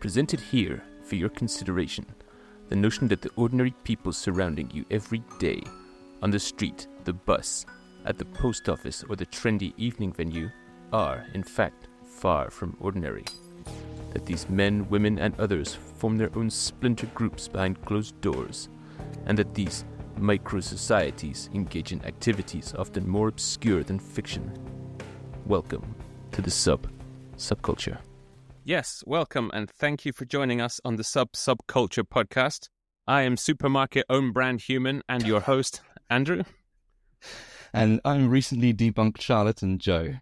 Presented here for your consideration, the notion that the ordinary people surrounding you every day, on the street, the bus, at the post office, or the trendy evening venue, are, in fact, far from ordinary. That these men, women, and others form their own splinter groups behind closed doors, and that these micro-societies engage in activities often more obscure than fiction. Welcome to the subculture. Yes, welcome, and thank you for joining us on the Subculture podcast. I am supermarket own brand human and your host, Andrew. And I'm recently debunked charlatan Joe.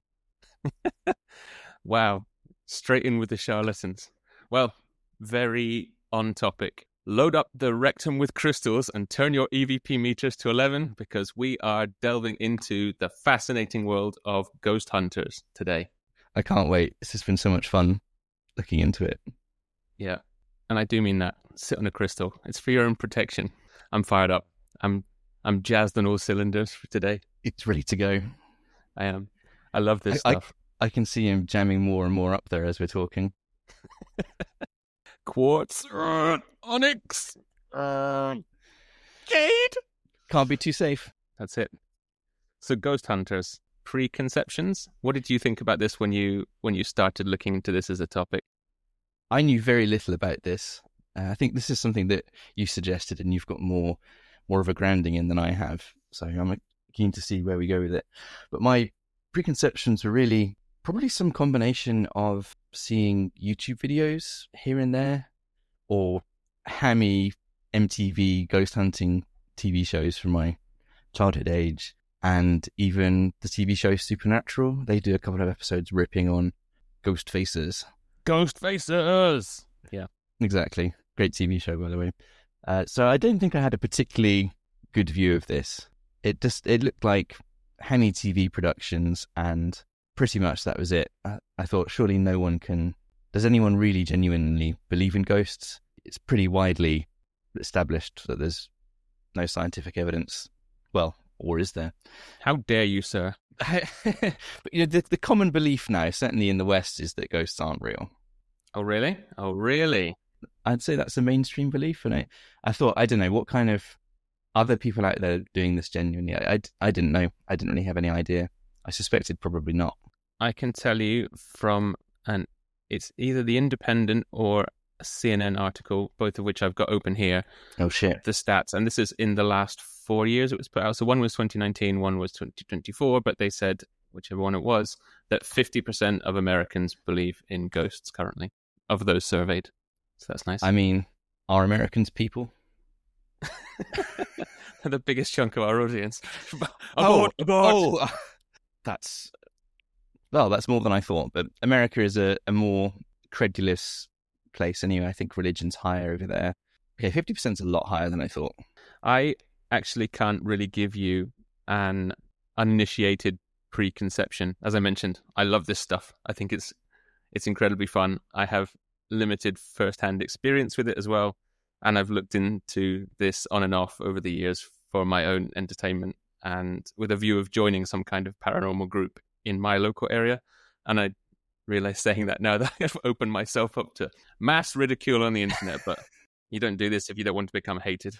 Wow, straight in with the charlatans. Well, very on topic. Load up the rectum with crystals and turn your EVP meters to 11 because we are delving into the fascinating world of ghost hunters today. I can't wait. This has been so much fun looking into it. Yeah, and I do mean that. Sit on a crystal. It's for your own protection. I'm fired up. I'm jazzed on all cylinders for today. It's ready to go. I am. I love this stuff. I can see him jamming more and more up there as we're talking. Quartz, onyx, jade. Can't be too safe. That's it. So, ghost hunters, preconceptions. What did you think about this when you started looking into this as a topic? I knew very little about this. I think this is something that you suggested, and you've got more of a grounding in than I have. So I'm keen to see where we go with it. But my preconceptions were really probably some combination of seeing YouTube videos here and there, or hammy MTV ghost hunting TV shows from my childhood age, and even the TV show Supernatural. They do a couple of episodes ripping on ghost faces. Ghost faces! Yeah. Exactly. Great TV show, by the way. So I don't think I had a particularly good view of this. It looked like hammy TV productions, and pretty much that was it. I thought, surely does anyone really genuinely believe in ghosts? It's pretty widely established that there's no scientific evidence. Well, or is there? How dare you, sir? But the common belief now, certainly in the West, is that ghosts aren't real. Oh, really? Oh, really? I'd say that's a mainstream belief, and I thought, I don't know, what kind of other people out there doing this genuinely? I didn't know. I didn't really have any idea. I suspected probably not. I can tell you it's either The Independent or a CNN article, both of which I've got open here. Oh, shit. The stats, and this is in the last 4 years it was put out. So one was 2019, one was 2024, but they said, whichever one it was, that 50% of Americans believe in ghosts currently, of those surveyed. So that's nice. I mean, are Americans people? The biggest chunk of our audience. Abort! That's more than I thought. But America is a more credulous place anyway. I think religion's higher over there. Okay, 50% is a lot higher than I thought. I actually can't really give you an uninitiated preconception. As I mentioned, I love this stuff. I think it's incredibly fun. I have limited first-hand experience with it as well, and I've looked into this on and off over the years for my own entertainment and with a view of joining some kind of paranormal group in my local area. And I realize saying that now that I've opened myself up to mass ridicule on the internet, but you don't do this if you don't want to become hated.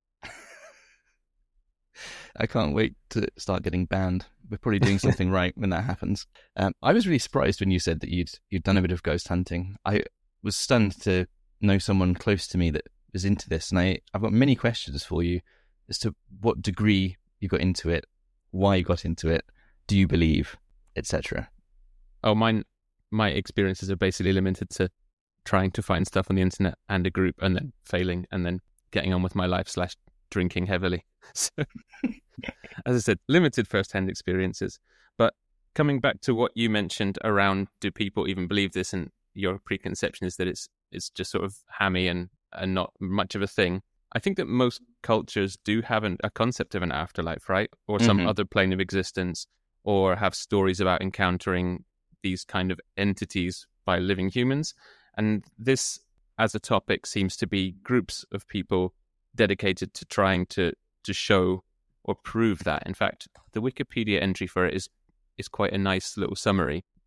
I can't wait to start getting banned. We're probably doing something right when that happens. I was really surprised when you said that you'd done a bit of ghost hunting. I was stunned to know someone close to me that was into this, and I've got many questions for you as to what degree you got into it, why you got into it, do you believe, etc. Oh, my experiences are basically limited to trying to find stuff on the internet and a group, and then failing, and then getting on with my life / drinking heavily. So, as I said, limited first-hand experiences. But coming back to what you mentioned around, do people even believe this? And your preconception is that it's just sort of hammy and not much of a thing. I think that most cultures do have a concept of an afterlife, right? Or some other plane of existence, or have stories about encountering these kind of entities by living humans. And this, as a topic, seems to be groups of people dedicated to trying to show or prove that. In fact, the Wikipedia entry for it is quite a nice little summary.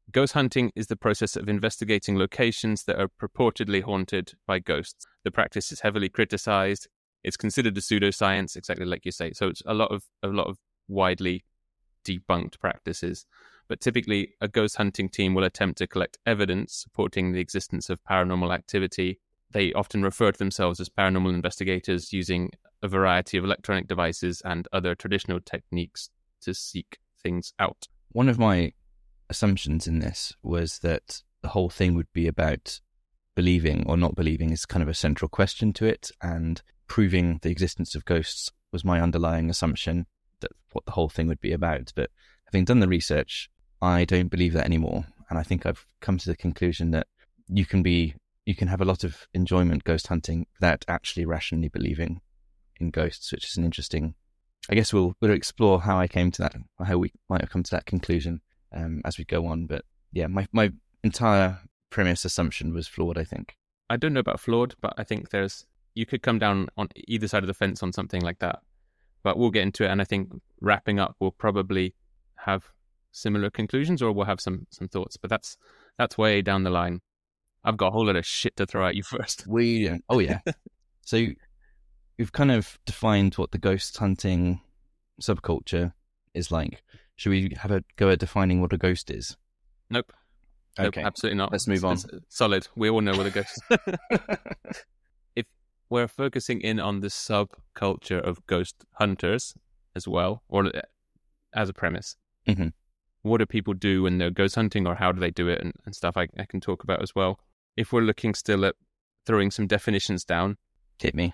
Ghost hunting is the process of investigating locations that are purportedly haunted by ghosts. The practice is heavily criticized. It's considered a pseudoscience, exactly like you say. So it's a lot of widely debunked practices. But typically, a ghost hunting team will attempt to collect evidence supporting the existence of paranormal activity. They often refer to themselves as paranormal investigators, using a variety of electronic devices and other traditional techniques to seek things out. One of my assumptions in this was that the whole thing would be about believing or not believing is kind of a central question to it, and proving the existence of ghosts was my underlying assumption, that what the whole thing would be about. But having done the research, I don't believe that anymore. And I think I've come to the conclusion that you can have a lot of enjoyment ghost hunting without actually rationally believing in ghosts, which is an interesting... I guess we'll explore how I came to that, or how we might have come to that conclusion as we go on. But yeah, my entire premise assumption was flawed, I think. I don't know about flawed, but I think you could come down on either side of the fence on something like that. But we'll get into it, and I think wrapping up, we'll probably have similar conclusions, or we'll have some thoughts. But that's way down the line. I've got a whole lot of shit to throw at you first. Oh yeah. So we've kind of defined what the ghost hunting subculture is like. Should we have a go at defining what a ghost is? Nope. Okay. Nope, absolutely not. Let's move on. It's solid. We all know what a ghost is. If we're focusing in on the subculture of ghost hunters as well, or as a premise, mm-hmm. What do people do when they're ghost hunting, or how do they do it, and stuff I can talk about as well. If we're looking still at throwing some definitions down. Hit me.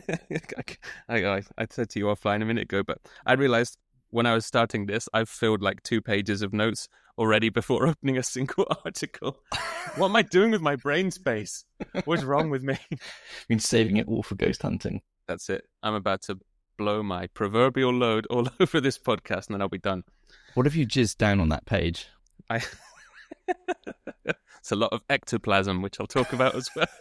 I said to you offline a minute ago, but I realized when I was starting this, I've filled like 2 pages of notes already before opening a single article. What am I doing with my brain space? What's wrong with me? Been saving it all for ghost hunting. That's it. I'm about to blow my proverbial load all over this podcast, and then I'll be done. What have you jizzed down on that page? It's a lot of ectoplasm, which I'll talk about as well.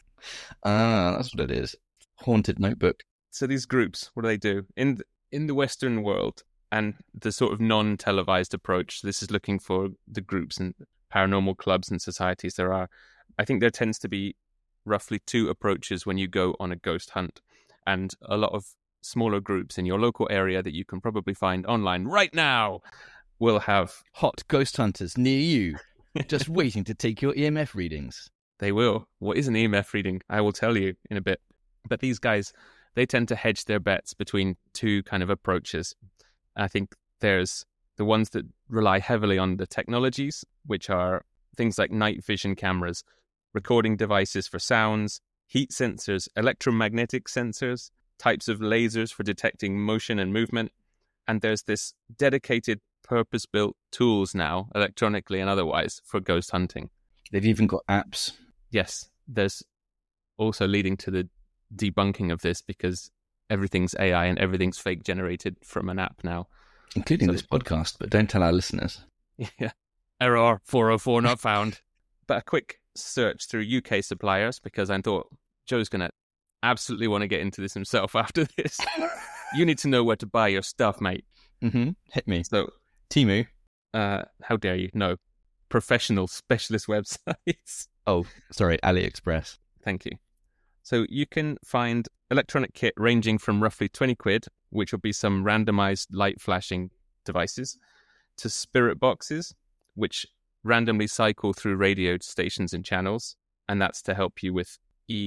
That's what it is. Haunted notebook. So these groups, what do they do? In the Western world, and the sort of non-televised approach, this is looking for the groups and paranormal clubs and societies I think there tends to be roughly 2 approaches when you go on a ghost hunt. And a lot of smaller groups in your local area that you can probably find online right now will have hot ghost hunters near you, just waiting to take your EMF readings. They will. What is an EMF reading? I will tell you in a bit. But these guys, they tend to hedge their bets between 2 kind of approaches. I think there's the ones that rely heavily on the technologies, which are things like night vision cameras, recording devices for sounds, heat sensors, electromagnetic sensors, types of lasers for detecting motion and movement. And there's this dedicated purpose-built tools now, electronically and otherwise, for ghost hunting. They've even got apps. Yes, there's also leading to the debunking of this, because everything's AI and everything's fake generated from an app now. Including this podcast, but don't tell our listeners. Yeah. Error 404 not found. But a quick search through UK suppliers, because I thought Joe's going to absolutely want to get into this himself after this. You need to know where to buy your stuff, mate. Mm-hmm. Hit me. So, Temu. How dare you? No. Professional specialist websites. Oh, sorry, AliExpress. Thank you. So you can find electronic kit ranging from roughly 20 quid, which will be some randomized light flashing devices, to spirit boxes, which randomly cycle through radio stations and channels. And that's to help you with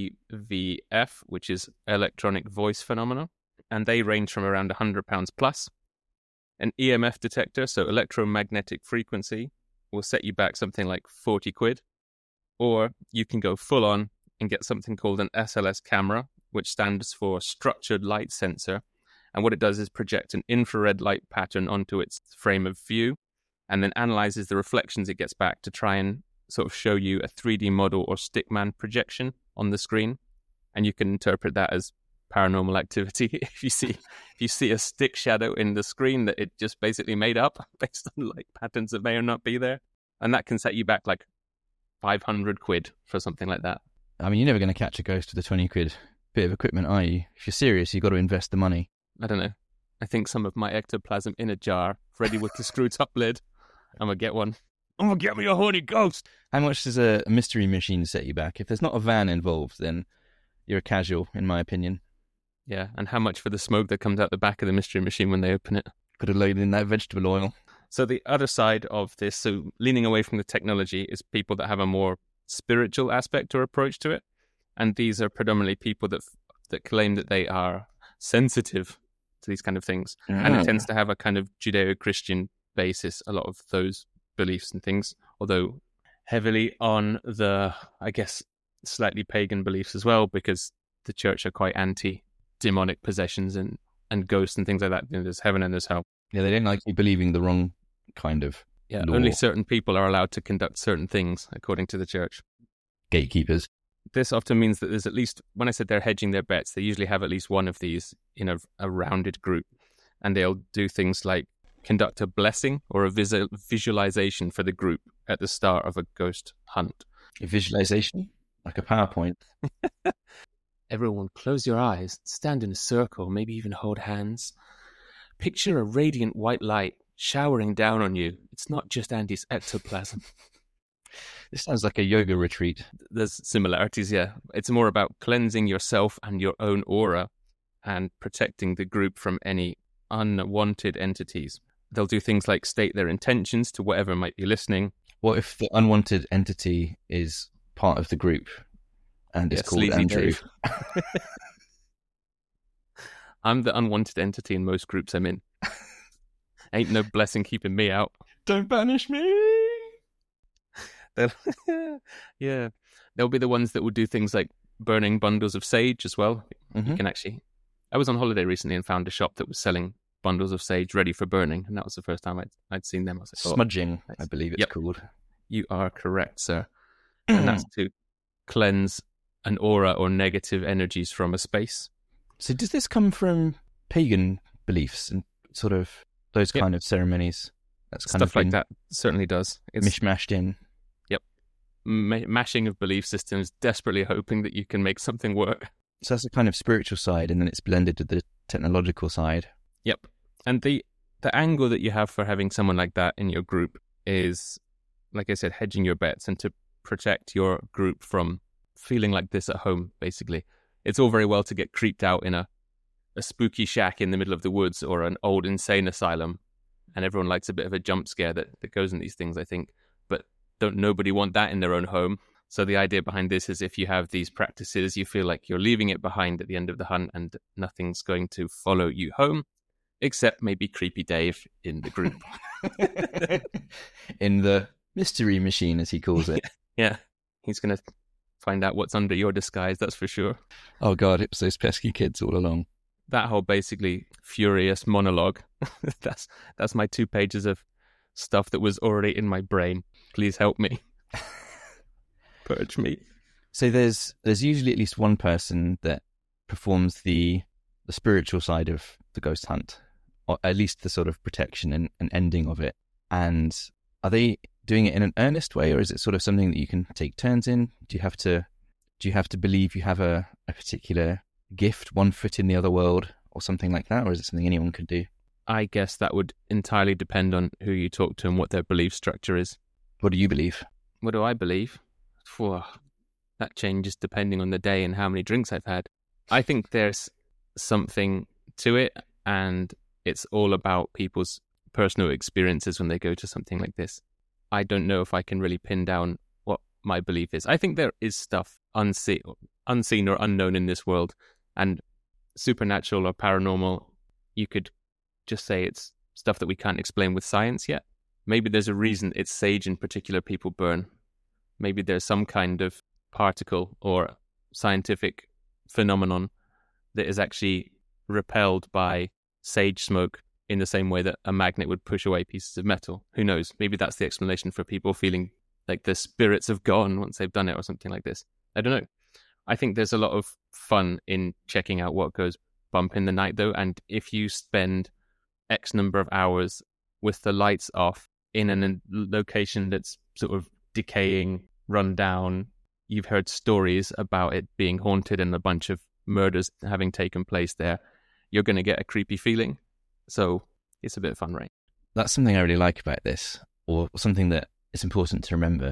EVF, which is electronic voice phenomena. And they range from around £100 plus. An EMF detector, so electromagnetic frequency, will set you back something like 40 quid. Or you can go full on and get something called an SLS camera, which stands for structured light sensor. And what it does is project an infrared light pattern onto its frame of view, and then analyzes the reflections it gets back to try and sort of show you a 3D model or stickman projection on the screen. And you can interpret that as paranormal activity. If you see a stick shadow in the screen that it just basically made up based on light patterns that may or not be there. And that can set you back like 500 quid for something like that. I mean, you're never going to catch a ghost with a 20 quid bit of equipment, are you? If you're serious, you've got to invest the money. I don't know. I think some of my ectoplasm in a jar, ready with the screw top lid. I'm going to get one. I'm gonna get me a horny ghost. How much does a mystery machine set you back? If there's not a van involved, then you're a casual, in my opinion. Yeah, and how much for the smoke that comes out the back of the mystery machine when they open it? Could have loaded in that vegetable oil. So the other side of this, so leaning away from the technology, is people that have a more spiritual aspect or approach to it. And these are predominantly people that claim that they are sensitive to these kind of things. And it tends to have a kind of Judeo-Christian basis, a lot of those beliefs and things, although heavily on the, I guess, slightly pagan beliefs as well, because the church are quite anti-demonic possessions and ghosts and things like that. There's heaven and there's hell. Yeah, they don't like you believing the wrong kind of law. Only certain people are allowed to conduct certain things, according to the church. Gatekeepers. This often means that there's at least, when I said they're hedging their bets, they usually have at least one of these in a rounded group. And they'll do things like conduct a blessing or a visualization for the group at the start of a ghost hunt. A visualization? Like a PowerPoint? Everyone, close your eyes, stand in a circle, maybe even hold hands. Picture a radiant white light showering down on you. It's not just Andy's ectoplasm. This sounds like a yoga retreat. There's similarities, yeah. It's more about cleansing yourself and your own aura and protecting the group from any unwanted entities. They'll do things like state their intentions to whatever might be listening. What if the unwanted entity is part of the group and it's called Sleazy Andrew? Dave. I'm the unwanted entity in most groups I'm in. Ain't no blessing keeping me out. Don't banish me! Yeah. They'll be the ones that will do things like burning bundles of sage as well. Mm-hmm. You can actually... I was on holiday recently and found a shop that was selling bundles of sage ready for burning, and that was the first time I'd seen them. I was like, Smudging, I believe it's called. You are correct, sir. And that's to cleanse an aura or negative energies from a space. So does this come from pagan beliefs and sort of those kind of ceremonies? That's kind Stuff of like that certainly does. It's mishmashed in. Yep. Mashing of belief systems, desperately hoping that you can make something work. So that's the kind of spiritual side, and then it's blended with the technological side. Yep. And the angle that you have for having someone like that in your group is, like I said, hedging your bets and to protect your group from feeling like this at home, basically. It's all very well to get creeped out in a spooky shack in the middle of the woods or an old insane asylum, and everyone likes a bit of a jump scare that goes in these things, I think. But don't nobody want that in their own home? So the idea behind this is if you have these practices, you feel like you're leaving it behind at the end of the hunt and nothing's going to follow you home, except maybe Creepy Dave in the group. In the mystery machine, as he calls it. Yeah, he's going to find out what's under your disguise, that's for sure. Oh God, it was those pesky kids all along. That whole basically furious monologue, that's my 2 pages of stuff that was already in my brain. Please help me. Purge me. So there's usually at least one person that performs the spiritual side of the ghost hunt, or at least the sort of protection and ending of it. And are they doing it in an earnest way, or is it sort of something that you can take turns in? Do you have to believe you have a particular gift, one foot in the other world, or something like that, or is it something anyone could do? I guess that would entirely depend on who you talk to and what their belief structure is. What do you believe? What do I believe? That changes depending on the day and how many drinks I've had. I think there's something to it, and it's all about people's personal experiences when they go to something like this. I don't know if I can really pin down what my belief is. I think there is stuff unseen or unknown in this world, and supernatural or paranormal, you could just say it's stuff that we can't explain with science yet. Maybe there's a reason it's sage in particular people burn. Maybe there's some kind of particle or scientific phenomenon that is actually repelled by sage smoke in the same way that a magnet would push away pieces of metal. Who knows? Maybe that's the explanation for people feeling like the spirits have gone once they've done it or something like this. I don't know. I think there's a lot of fun in checking out what goes bump in the night, though. And if you spend X number of hours with the lights off in a location that's sort of decaying, run down, you've heard stories about it being haunted and a bunch of murders having taken place there, you're going to get a creepy feeling. So it's a bit of fun, right? That's something I really like about this, or something that it's important to remember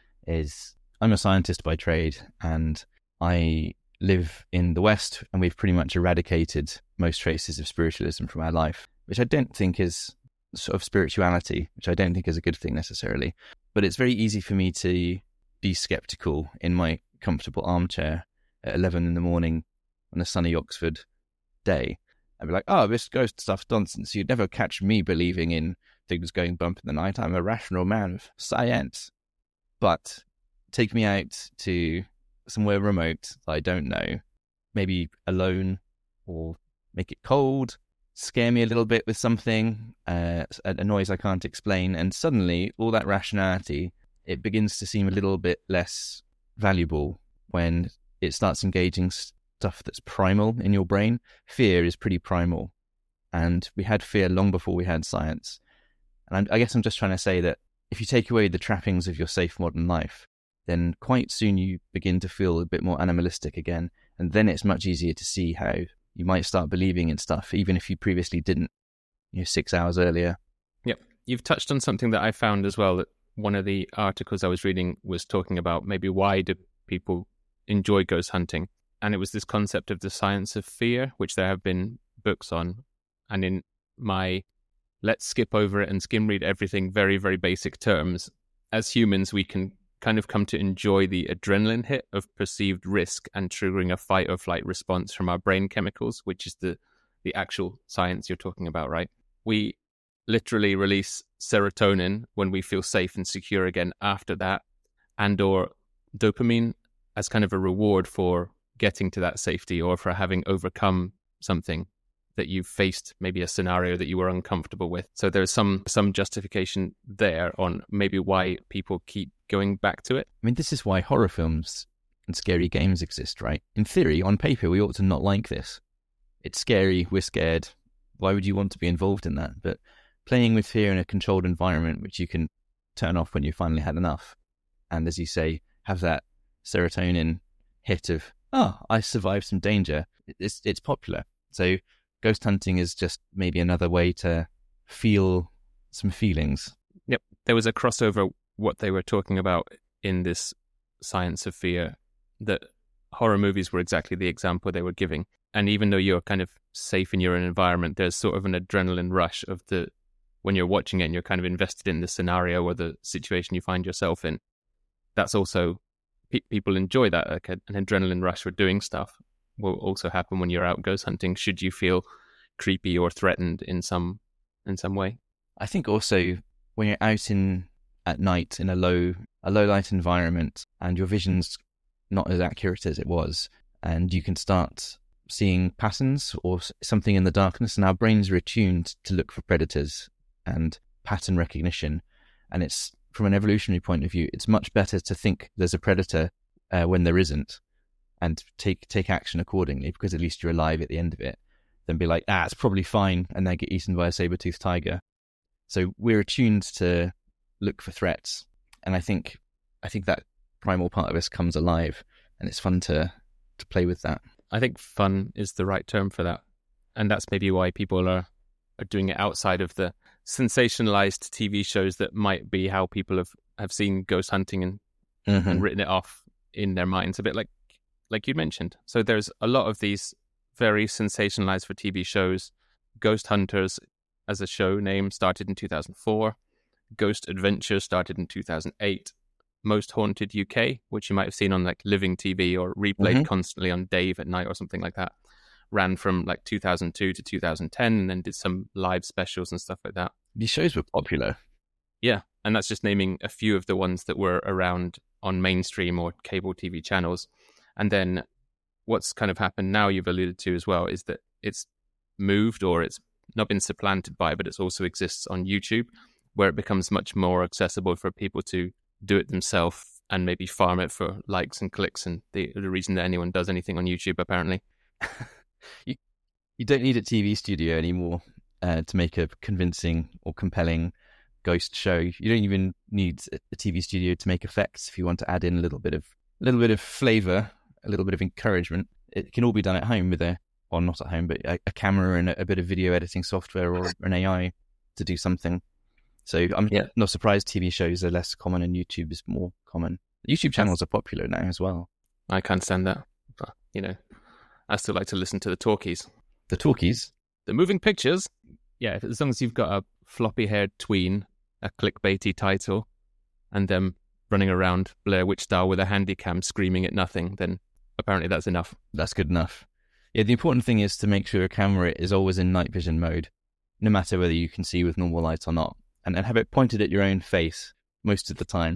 is I'm a scientist by trade, and I live in the West, and we've pretty much eradicated most traces of spiritualism from our life, which I don't think is sort of spirituality, which I don't think is a good thing necessarily. But it's very easy for me to be skeptical in my comfortable armchair at 11 in the morning on a sunny Oxford day. I'd be like, oh, this ghost stuff's nonsense. You'd never catch me believing in things going bump in the night. I'm a rational man of science. But take me out to somewhere remote that I don't know, maybe alone, or make it cold, scare me a little bit with something, a noise I can't explain, and suddenly all that rationality, it begins to seem a little bit less valuable when it starts engaging stuff that's primal in your brain. Fear is pretty primal, and we had fear long before we had science. And I guess I'm just trying to say that if you take away the trappings of your safe modern life, then quite soon you begin to feel a bit more animalistic again, and then it's much easier to see how you might start believing in stuff, even if you previously didn't, 6 hours earlier. Yep. You've touched on something that I found as well, that one of the articles I was reading was talking about maybe why do people enjoy ghost hunting. And it was this concept of the science of fear, which there have been books on. And in my let's skip over it and skim read everything very, very basic terms, as humans, we can kind of come to enjoy the adrenaline hit of perceived risk and triggering a fight or flight response from our brain chemicals, which is the actual science you're talking about, right? We literally release serotonin when we feel safe and secure again after that, and or dopamine as kind of a reward for getting to that safety or for having overcome something that you've faced, maybe a scenario that you were uncomfortable with. So there's some justification there on maybe why people keep going back to it. I mean, this is why horror films and scary games exist, right? In theory, on paper, we ought to not like this. It's scary, we're scared. Why would you want to be involved in that? But playing with fear in a controlled environment, which you can turn off when you finally had enough, and as you say, have that serotonin hit of, I survived some danger, it's popular. So ghost hunting is just maybe another way to feel some feelings. Yep. There was a crossover, what they were talking about in this science of fear, that horror movies were exactly the example they were giving. And even though you're kind of safe in your own environment, there's sort of an adrenaline rush of when you're watching it and you're kind of invested in the scenario or the situation you find yourself in. That's also, people enjoy that, like an adrenaline rush for doing stuff will also happen when you're out ghost hunting, should you feel creepy or threatened in some way. I think also when you're out at night in a low light environment and your vision's not as accurate as it was, and you can start seeing patterns or something in the darkness, and our brains are attuned to look for predators and pattern recognition. And it's, from an evolutionary point of view, it's much better to think there's a predator when there isn't, and take action accordingly, because at least you're alive at the end of it, than be like, it's probably fine, and then get eaten by a saber-toothed tiger. So we're attuned to look for threats, and I think that primal part of us comes alive, and it's fun to play with that. I think fun is the right term for that, and that's maybe why people are doing it outside of the sensationalized TV shows that might be how people have seen ghost hunting and written it off in their minds, a bit like you mentioned. So there's a lot of these very sensationalized for TV shows. Ghost Hunters as a show name started in 2004. Ghost Adventure started in 2008. Most Haunted UK, which you might have seen on like Living TV or replayed constantly on Dave at night or something like that, ran from like 2002 to 2010, and then did some live specials and stuff like that. These shows were popular. Yeah, and that's just naming a few of the ones that were around on mainstream or cable TV channels. And then what's kind of happened now, you've alluded to as well, is that it's moved, or it's not been supplanted by, but it also exists on YouTube, where it becomes much more accessible for people to do it themselves and maybe farm it for likes and clicks, and the reason that anyone does anything on YouTube, apparently. You don't need a TV studio anymore to make a convincing or compelling ghost show. You don't even need a TV studio to make effects. If you want to add in a little bit of flavor, a little bit of encouragement, it can all be done at home with not at home, but a camera and a bit of video editing software or an AI to do something. So I'm Yeah. not surprised TV shows are less common and YouTube is more common. YouTube channels are popular now as well. I can't stand that. But, I still like to listen to the talkies. The talkies. The moving pictures, yeah, as long as you've got a floppy-haired tween, a clickbaity title, and them running around Blair Witch style with a handy cam screaming at nothing, then apparently that's enough. That's good enough. Yeah, the important thing is to make sure your camera is always in night vision mode, no matter whether you can see with normal light or not, and have it pointed at your own face most of the time.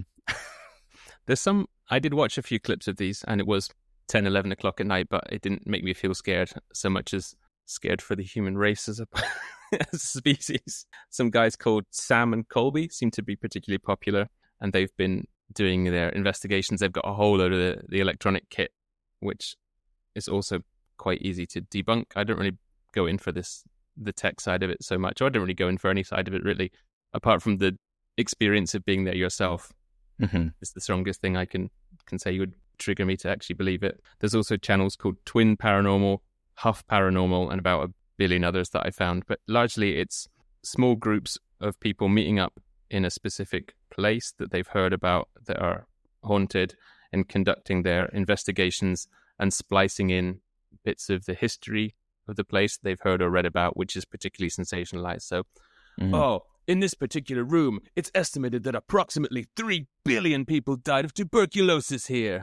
I did watch a few clips of these, and it was 10, 11 o'clock at night, but it didn't make me feel scared so much as scared for the human race as a, as a species. Some guys called Sam and Colby seem to be particularly popular, and they've been doing their investigations. They've got a whole load of the electronic kit, which is also quite easy to debunk. I don't really go in for the tech side of it so much, or I don't really go in for any side of it really, apart from the experience of being there yourself. Mm-hmm. It's the strongest thing I can say would trigger me to actually believe it. There's also channels called Twin Paranormal, Huff Paranormal, and about a billion others that I found. But largely it's small groups of people meeting up in a specific place that they've heard about that are haunted and conducting their investigations and splicing in bits of the history of the place they've heard or read about, which is particularly sensationalized. So, in this particular room, it's estimated that approximately 3 billion people died of tuberculosis here.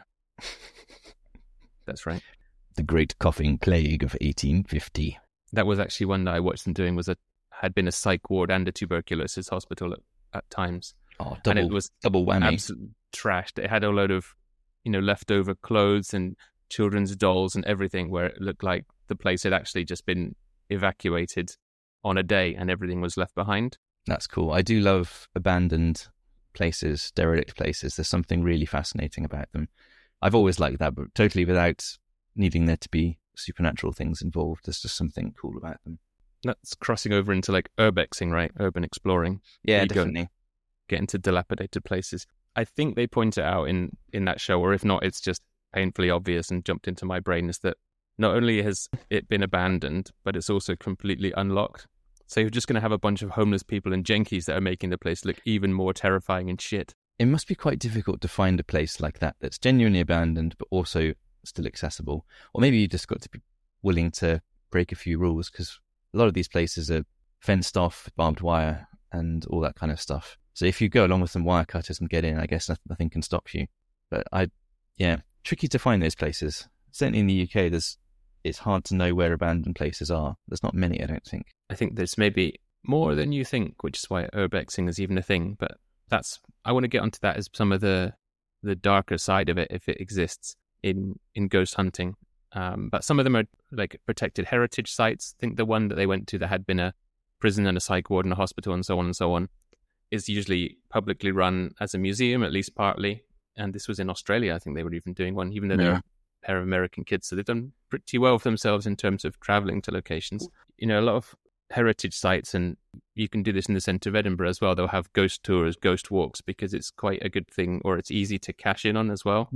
That's right. The Great Coughing Plague of 1850. That was actually one that I watched them doing, had been a psych ward and a tuberculosis hospital at times. Oh, and it was double whammy. Absolutely trashed. It had a load of, leftover clothes and children's dolls and everything, where it looked like the place had actually just been evacuated on a day and everything was left behind. That's cool. I do love abandoned places, derelict places. There's something really fascinating about them. I've always liked that, but totally without needing there to be supernatural things involved. There's just something cool about them. That's crossing over into like urbexing, right? Urban exploring. Yeah, you definitely. Get into dilapidated places. I think they point it out in that show, or if not, it's just painfully obvious and jumped into my brain, is that not only has it been abandoned, but it's also completely unlocked. So you're just going to have a bunch of homeless people and junkies that are making the place look even more terrifying and shit. It must be quite difficult to find a place like that that's genuinely abandoned, but also still accessible. Or maybe you just got to be willing to break a few rules, because a lot of these places are fenced off, barbed wire, and all that kind of stuff. So if you go along with some wire cutters and get in, I guess nothing can stop you. But tricky to find those places. Certainly in the UK, it's hard to know where abandoned places are. There's not many, I don't think. I think there's maybe more than you think, which is why urbexing is even a thing. But I want to get onto that as some of the darker side of it, if it exists in ghost hunting. But some of them are like protected heritage sites. I think the one that they went to that had been a prison and a psych ward and a hospital and so on, is usually publicly run as a museum, at least partly. And this was in Australia. I think they were even doing one, even though they're a pair of American kids. So they've done pretty well for themselves in terms of traveling to locations. A lot of heritage sites, and you can do this in the centre of Edinburgh as well. They'll have ghost tours, ghost walks, because it's quite a good thing, or it's easy to cash in on as well.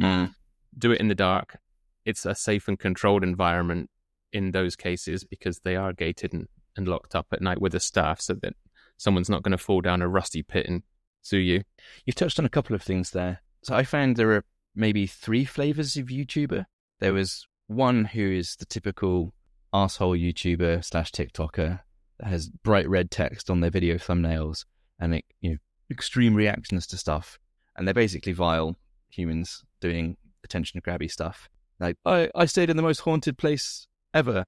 Do it in the dark. It's a safe and controlled environment in those cases, because they are gated and locked up at night with a staff, so that someone's not going to fall down a rusty pit and sue you. You've touched on a couple of things there. So I found there are maybe 3 flavours of YouTuber. There was one who is the typical arsehole YouTuber / TikToker that has bright red text on their video thumbnails and extreme reactions to stuff. And they're basically vile humans doing attention grabby stuff. Like, I stayed in the most haunted place ever.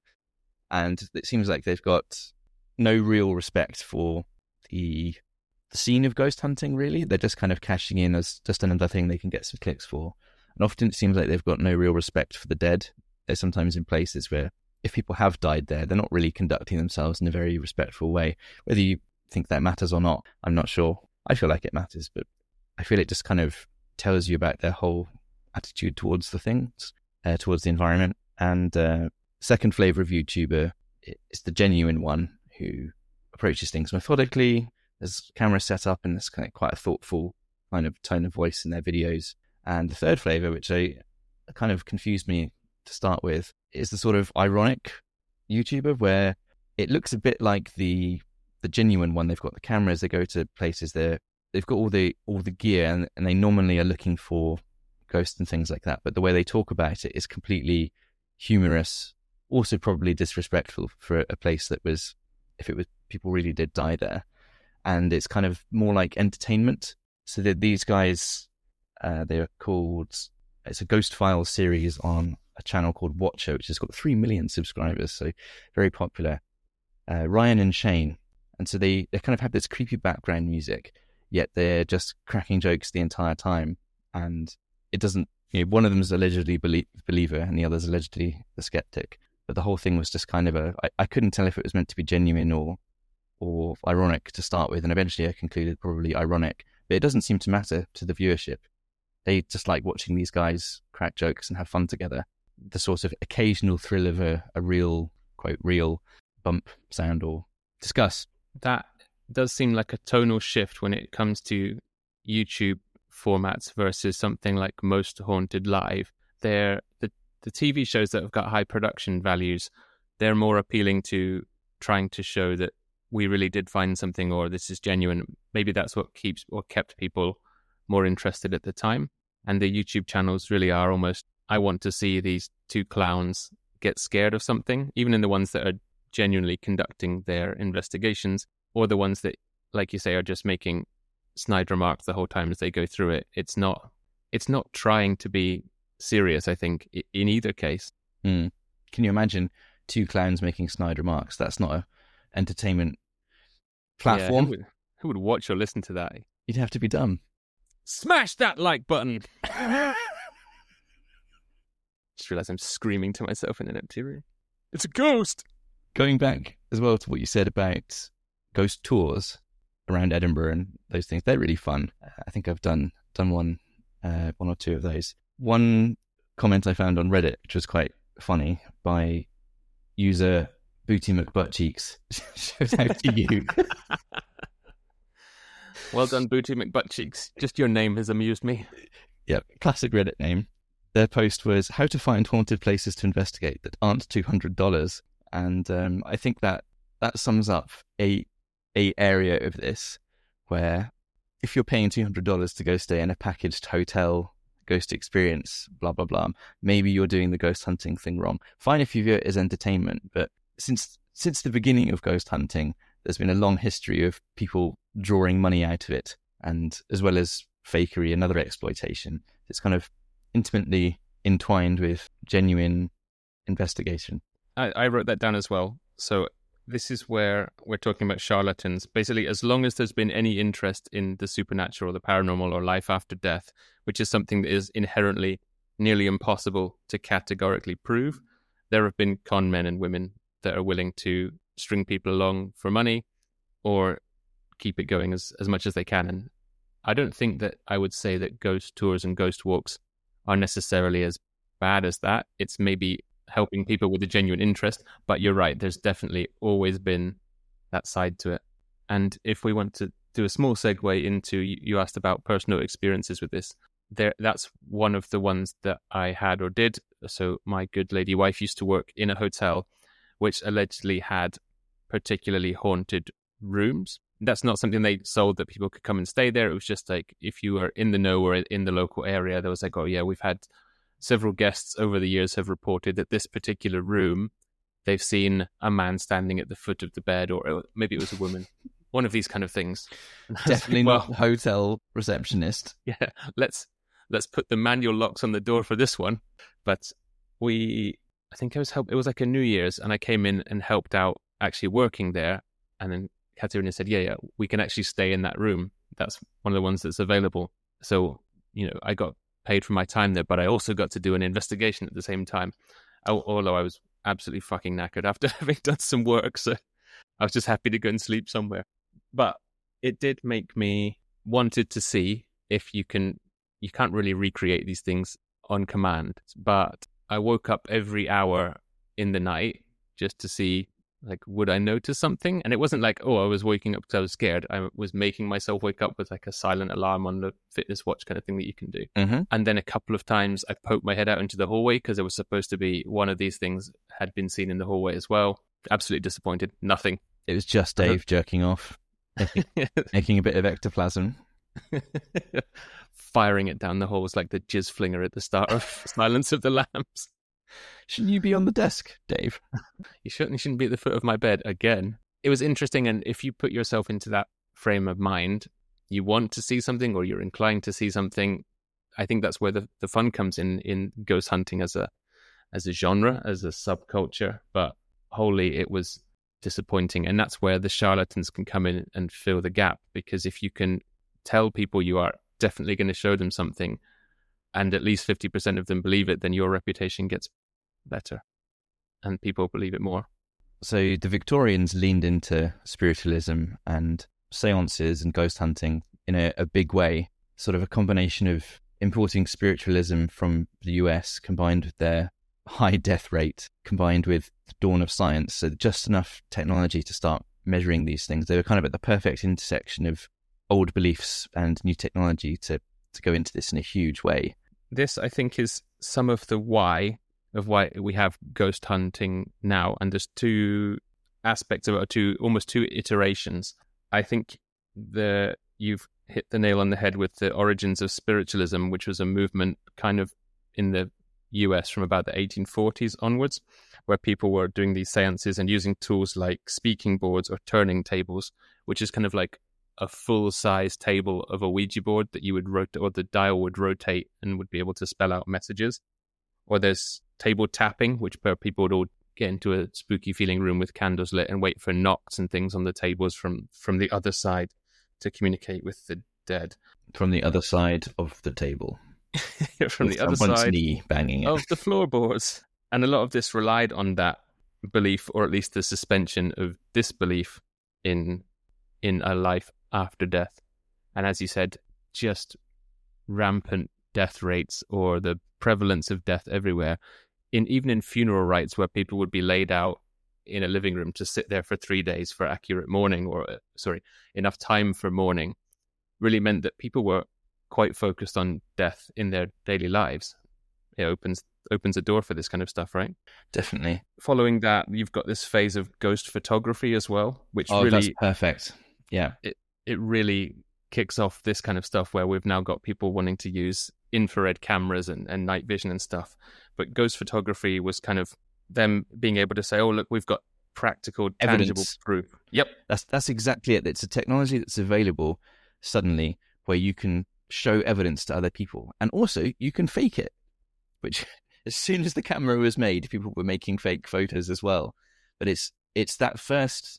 And it seems like they've got no real respect for the scene of ghost hunting, really. They're just kind of cashing in as just another thing they can get some clicks for. And often it seems like they've got no real respect for the dead. They're sometimes in places where if people have died there, they're not really conducting themselves in a very respectful way. Whether you think that matters or not, I'm not sure. I feel like it matters, but I feel it just kind of tells you about their whole attitude towards the things, towards the environment. And second flavour of YouTuber is the genuine one who approaches things methodically. There's cameras set up and there's kind of quite a thoughtful kind of tone of voice in their videos. And the third flavour, which kind of confused me to start with, is the sort of ironic YouTuber where it looks a bit like the the genuine one, they've got the cameras, they go to places, they've got all the gear, and they normally are looking for ghosts and things like that. But the way they talk about it is completely humorous, also probably disrespectful for a place that was, if it was, people really did die there. And it's kind of more like entertainment. So these guys, they're called, it's a Ghost Files series on a channel called Watcher, which has got 3 million subscribers, so very popular. Ryan and Shane. And so they kind of have this creepy background music, yet they're just cracking jokes the entire time. And it doesn't, one of them is allegedly believer and the other's allegedly the skeptic. But the whole thing was just kind of I couldn't tell if it was meant to be genuine or ironic to start with. And eventually I concluded probably ironic. But it doesn't seem to matter to the viewership. They just like watching these guys crack jokes and have fun together. The sort of occasional thrill of a real, quote, real bump sound or discuss. That does seem like a tonal shift when it comes to YouTube formats versus something like Most Haunted Live. The TV shows that have got high production values, they're more appealing to trying to show that we really did find something, or this is genuine. Maybe that's what kept people more interested at the time. And the YouTube channels really are almost, I want to see these two clowns get scared of something, even in the ones that are genuinely conducting their investigations, or the ones that, like you say, are just making snide remarks the whole time as they go through it. It's not trying to be serious, I think, in either case. Can you imagine two clowns making snide remarks? That's not an entertainment platform. Yeah, who would watch or listen to that? You'd have to be dumb. Smash that like button! Just realised I'm screaming to myself in an empty room. It's a ghost! Going back as well to what you said about ghost tours around Edinburgh and those things, they're really fun. I think I've done one or two of those. One comment I found on Reddit, which was quite funny, by user Booty McButtcheeks, shows out to you. Well done, Booty McButtcheeks. Just your name has amused me. Yep, classic Reddit name. Their post was how to find haunted places to investigate that aren't $200. And I think that sums up a area of this where if you're paying $200 to go stay in a packaged hotel, ghost experience, blah, blah, blah, maybe you're doing the ghost hunting thing wrong. Fine if you view it as entertainment, but since the beginning of ghost hunting, there's been a long history of people drawing money out of it, and as well as fakery and other exploitation. It's kind of intimately entwined with genuine investigation. I wrote that down as well. So this is where we're talking about charlatans. Basically, as long as there's been any interest in the supernatural or the paranormal or life after death, which is something that is inherently nearly impossible to categorically prove, there have been con men and women that are willing to string people along for money or keep it going as much as they can. And I don't think that I would say that ghost tours and ghost walks are necessarily as bad as that. It's maybe helping people with a genuine interest, but you're right, there's definitely always been that side to it. And if we want to do a small segue into, you asked about personal experiences with this, that's one of the ones that I had or did. So my good lady wife used to work in a hotel which allegedly had particularly haunted rooms. That's not something they sold that people could come and stay there. It was just like, if you were in the know or in the local area, there was like, oh yeah, we've had several guests over the years have reported that this particular room, they've seen a man standing at the foot of the bed, or maybe it was a woman. One of these kind of things. Definitely not the hotel receptionist. Yeah, let's put the manual locks on the door for this one. But I think it was like a New Year's, and I came in and helped out actually working there. And then Katerina said, yeah, we can actually stay in that room. That's one of the ones that's available. So, I got paid for my time there, but I also got to do an investigation at the same time. Although I was absolutely fucking knackered after having done some work, so I was just happy to go and sleep somewhere. But it did make me wanted to see if you can't really recreate these things on command. But I woke up every hour in the night just to see, like, would I notice something? And it wasn't like, oh, I was waking up because I was scared. I was making myself wake up with like a silent alarm on the fitness watch kind of thing that you can do. Mm-hmm. And then a couple of times I poked my head out into the hallway because it was supposed to be one of these things had been seen in the hallway as well. Absolutely disappointed. Nothing. It was just Dave jerking off, making a bit of ectoplasm. Firing it down the halls like the jizz flinger at the start of Silence of the Lambs. Shouldn't you be on the desk, Dave? You certainly shouldn't be at the foot of my bed again. It was interesting, and if you put yourself into that frame of mind, you want to see something or you're inclined to see something, I think that's where the fun comes in ghost hunting as a genre, as a subculture. But wholly, it was disappointing. And that's where the charlatans can come in and fill the gap, because if you can tell people you are definitely going to show them something and at least 50% of them believe it, then your reputation gets better and people believe it more. So the Victorians leaned into spiritualism and seances and ghost hunting in a big way, sort of a combination of importing spiritualism from the US combined with their high death rate, combined with the dawn of science. So just enough technology to start measuring these things. They were kind of at the perfect intersection of old beliefs and new technology to go into this in a huge way. This, I think, is some of the why we have ghost hunting now. And there's two aspects of it, almost two iterations. I think you've hit the nail on the head with the origins of spiritualism, which was a movement kind of in the US from about the 1840s onwards, where people were doing these seances and using tools like speaking boards or turning tables, which is kind of like a full-size table of a Ouija board that you would rotate, or the dial would rotate and would be able to spell out messages. Or there's table tapping, which people would all get into a spooky feeling room with candles lit and wait for knocks and things on the tables from the other side to communicate with the dead. From the other side of the table. From the other side knee banging of the floorboards. And a lot of this relied on that belief, or at least the suspension of disbelief in a life after death. And as you said, just rampant death rates, or the prevalence of death everywhere, even in funeral rites where people would be laid out in a living room to sit there for 3 days for accurate mourning, enough time for mourning, really meant that people were quite focused on death in their daily lives. It opens a door for this kind of stuff, right? Definitely. Following that, you've got this phase of ghost photography as well, which that's perfect. Yeah. It really kicks off this kind of stuff where we've now got people wanting to use infrared cameras and night vision and stuff. But ghost photography was kind of them being able to say, oh, look, we've got practical, tangible proof. Yep. That's exactly it. It's a technology that's available suddenly where you can show evidence to other people. And also you can fake it, which as soon as the camera was made, people were making fake photos as well. But it's that first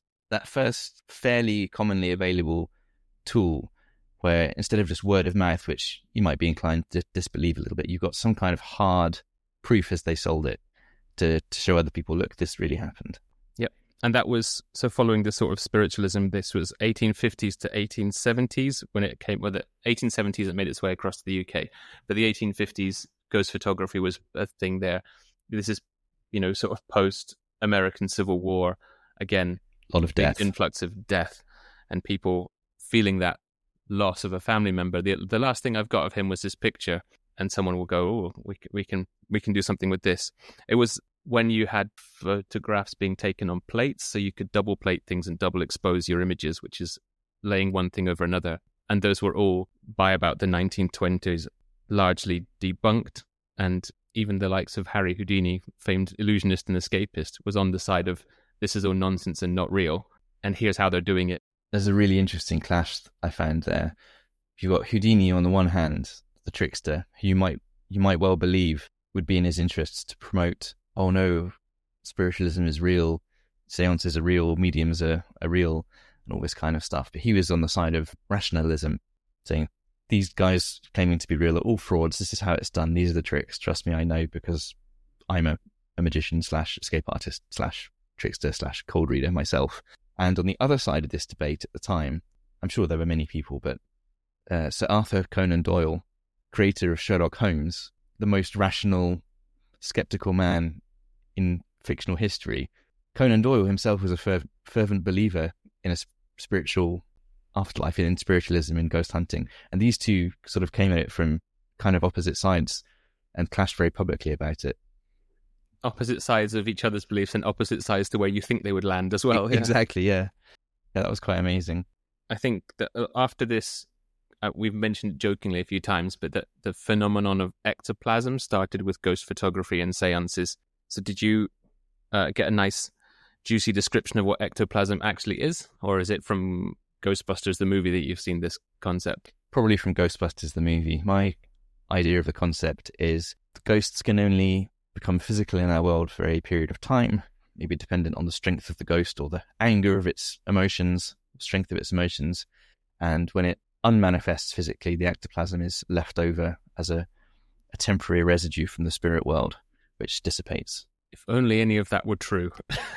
fairly commonly available tool where instead of just word of mouth, which you might be inclined to disbelieve a little bit, you've got some kind of hard proof as they sold it to show other people, look, this really happened. Yep. And that was, so following the sort of spiritualism, this was 1850s to 1870s when it came, 1870s it made its way across to the UK. But the 1850s, ghost photography was a thing there. This is, sort of post-American Civil War. Again, a lot of death. Influx of death and people feeling that loss of a family member. The last thing I've got of him was this picture, and someone will go, oh, we can do something with this. It was when you had photographs being taken on plates, so you could double plate things and double expose your images, which is laying one thing over another. And those were all, by about the 1920s, largely debunked. And even the likes of Harry Houdini, famed illusionist and escapist, was on the side of this is all nonsense and not real. And here's how they're doing it. There's a really interesting clash I found there. You've got Houdini on the one hand, the trickster, who you might well believe would be in his interests to promote, oh no, spiritualism is real, seances are real, mediums are real, and all this kind of stuff. But he was on the side of rationalism, saying, these guys claiming to be real are all frauds, this is how it's done, these are the tricks, trust me, I know, because I'm a magician / escape artist / trickster / cold reader myself. And on the other side of this debate at the time, I'm sure there were many people, but Sir Arthur Conan Doyle, creator of Sherlock Holmes, the most rational, skeptical man in fictional history, Conan Doyle himself was a fervent believer in a spiritual afterlife, in spiritualism, in ghost hunting. And these two sort of came at it from kind of opposite sides and clashed very publicly about it. opposite sides of each other's beliefs and opposite sides to where you think they would land as well. Yeah. Exactly, yeah. Yeah, that was quite amazing. I think that after this, we've mentioned it jokingly a few times, but that the phenomenon of ectoplasm started with ghost photography and seances. So did you get a nice, juicy description of what ectoplasm actually is? Or is it from Ghostbusters, the movie, that you've seen this concept? Probably from Ghostbusters, the movie. My idea of the concept is the ghosts can only become physical in our world for a period of time, maybe dependent on the strength of the ghost or the anger of its emotions, strength of its emotions. And when it unmanifests physically, the ectoplasm is left over as a temporary residue from the spirit world, which dissipates. If only any of that were true.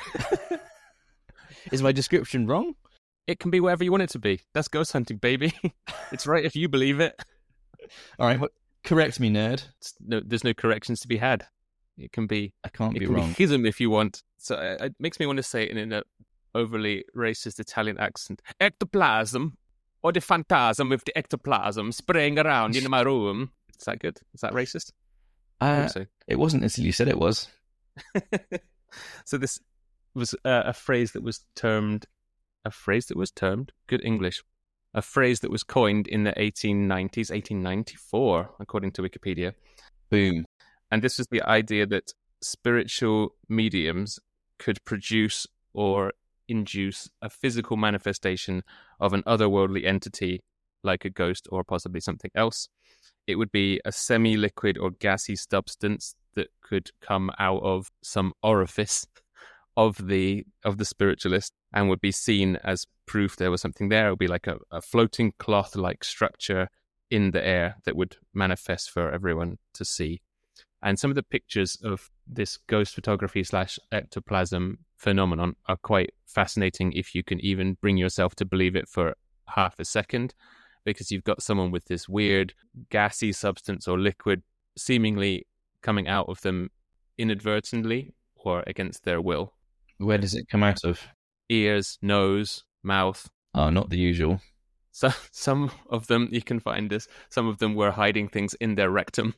Is my description wrong? It can be whatever you want it to be. That's ghost hunting, baby. It's right if you believe it. All right, correct me, nerd. There's no corrections to be had. It can be. I can't be It can wrong. be schism if you want. So it makes me want to say it in an overly racist Italian accent. Ectoplasm, or the phantasm with the ectoplasm spraying around in my room. Is that good? Is that racist? I hope so. It wasn't until you said it was. So this was a phrase that was termed. Good English. A phrase that was coined in the 1890s, 1894, according to Wikipedia. Boom. And this was the idea that spiritual mediums could produce or induce a physical manifestation of an otherworldly entity, like a ghost or possibly something else. It would be a semi-liquid or gassy substance that could come out of some orifice of the spiritualist and would be seen as proof there was something there. It would be like a floating cloth-like structure in the air that would manifest for everyone to see. And some of the pictures of this ghost photography / ectoplasm phenomenon are quite fascinating if you can even bring yourself to believe it for half a second, because you've got someone with this weird gassy substance or liquid seemingly coming out of them inadvertently or against their will. Where does it come out of? Ears, nose, mouth. Oh, not the usual. So some of them, you can find this, some of them were hiding things in their rectum.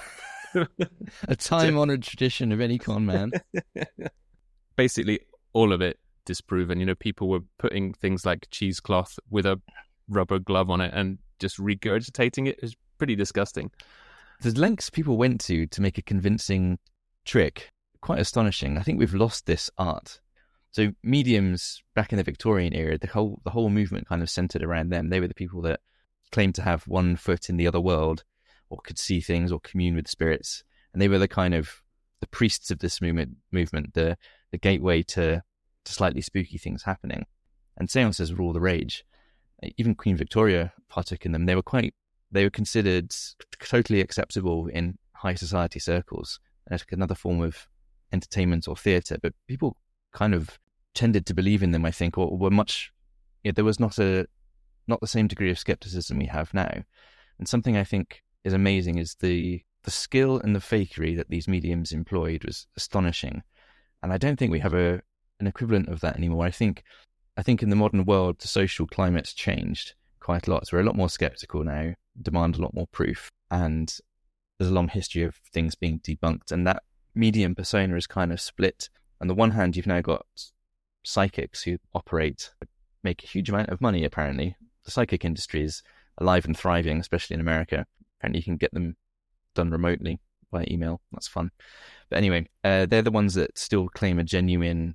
A time-honored tradition of any con man. Basically, all of it disproven. You know, people were putting things like cheesecloth with a rubber glove on it and just regurgitating it. It was pretty disgusting. The lengths people went to make a convincing trick, quite astonishing. I think we've lost this art. So mediums back in the Victorian era, the whole movement kind of centered around them. They were the people that claimed to have one foot in the other world, or could see things or commune with spirits. And they were the kind of the priests of this movement, the gateway to slightly spooky things happening. And seances were all the rage. Even Queen Victoria partook in them. They were considered totally acceptable in high society circles. It's another form of entertainment or theatre, but people kind of tended to believe in them, I think, or were much. There was not the same degree of skepticism we have now. And something I think is amazing is the skill and the fakery that these mediums employed was astonishing. And I don't think we have an equivalent of that anymore. I think in the modern world, the social climate's changed quite a lot. So we're a lot more skeptical now, demand a lot more proof, and there's a long history of things being debunked. And that medium persona is kind of split. On the one hand, you've now got psychics who make a huge amount of money, apparently. The psychic industry is alive and thriving, especially in America. Apparently you can get them done remotely by email. That's fun. But anyway, they're the ones that still claim a genuine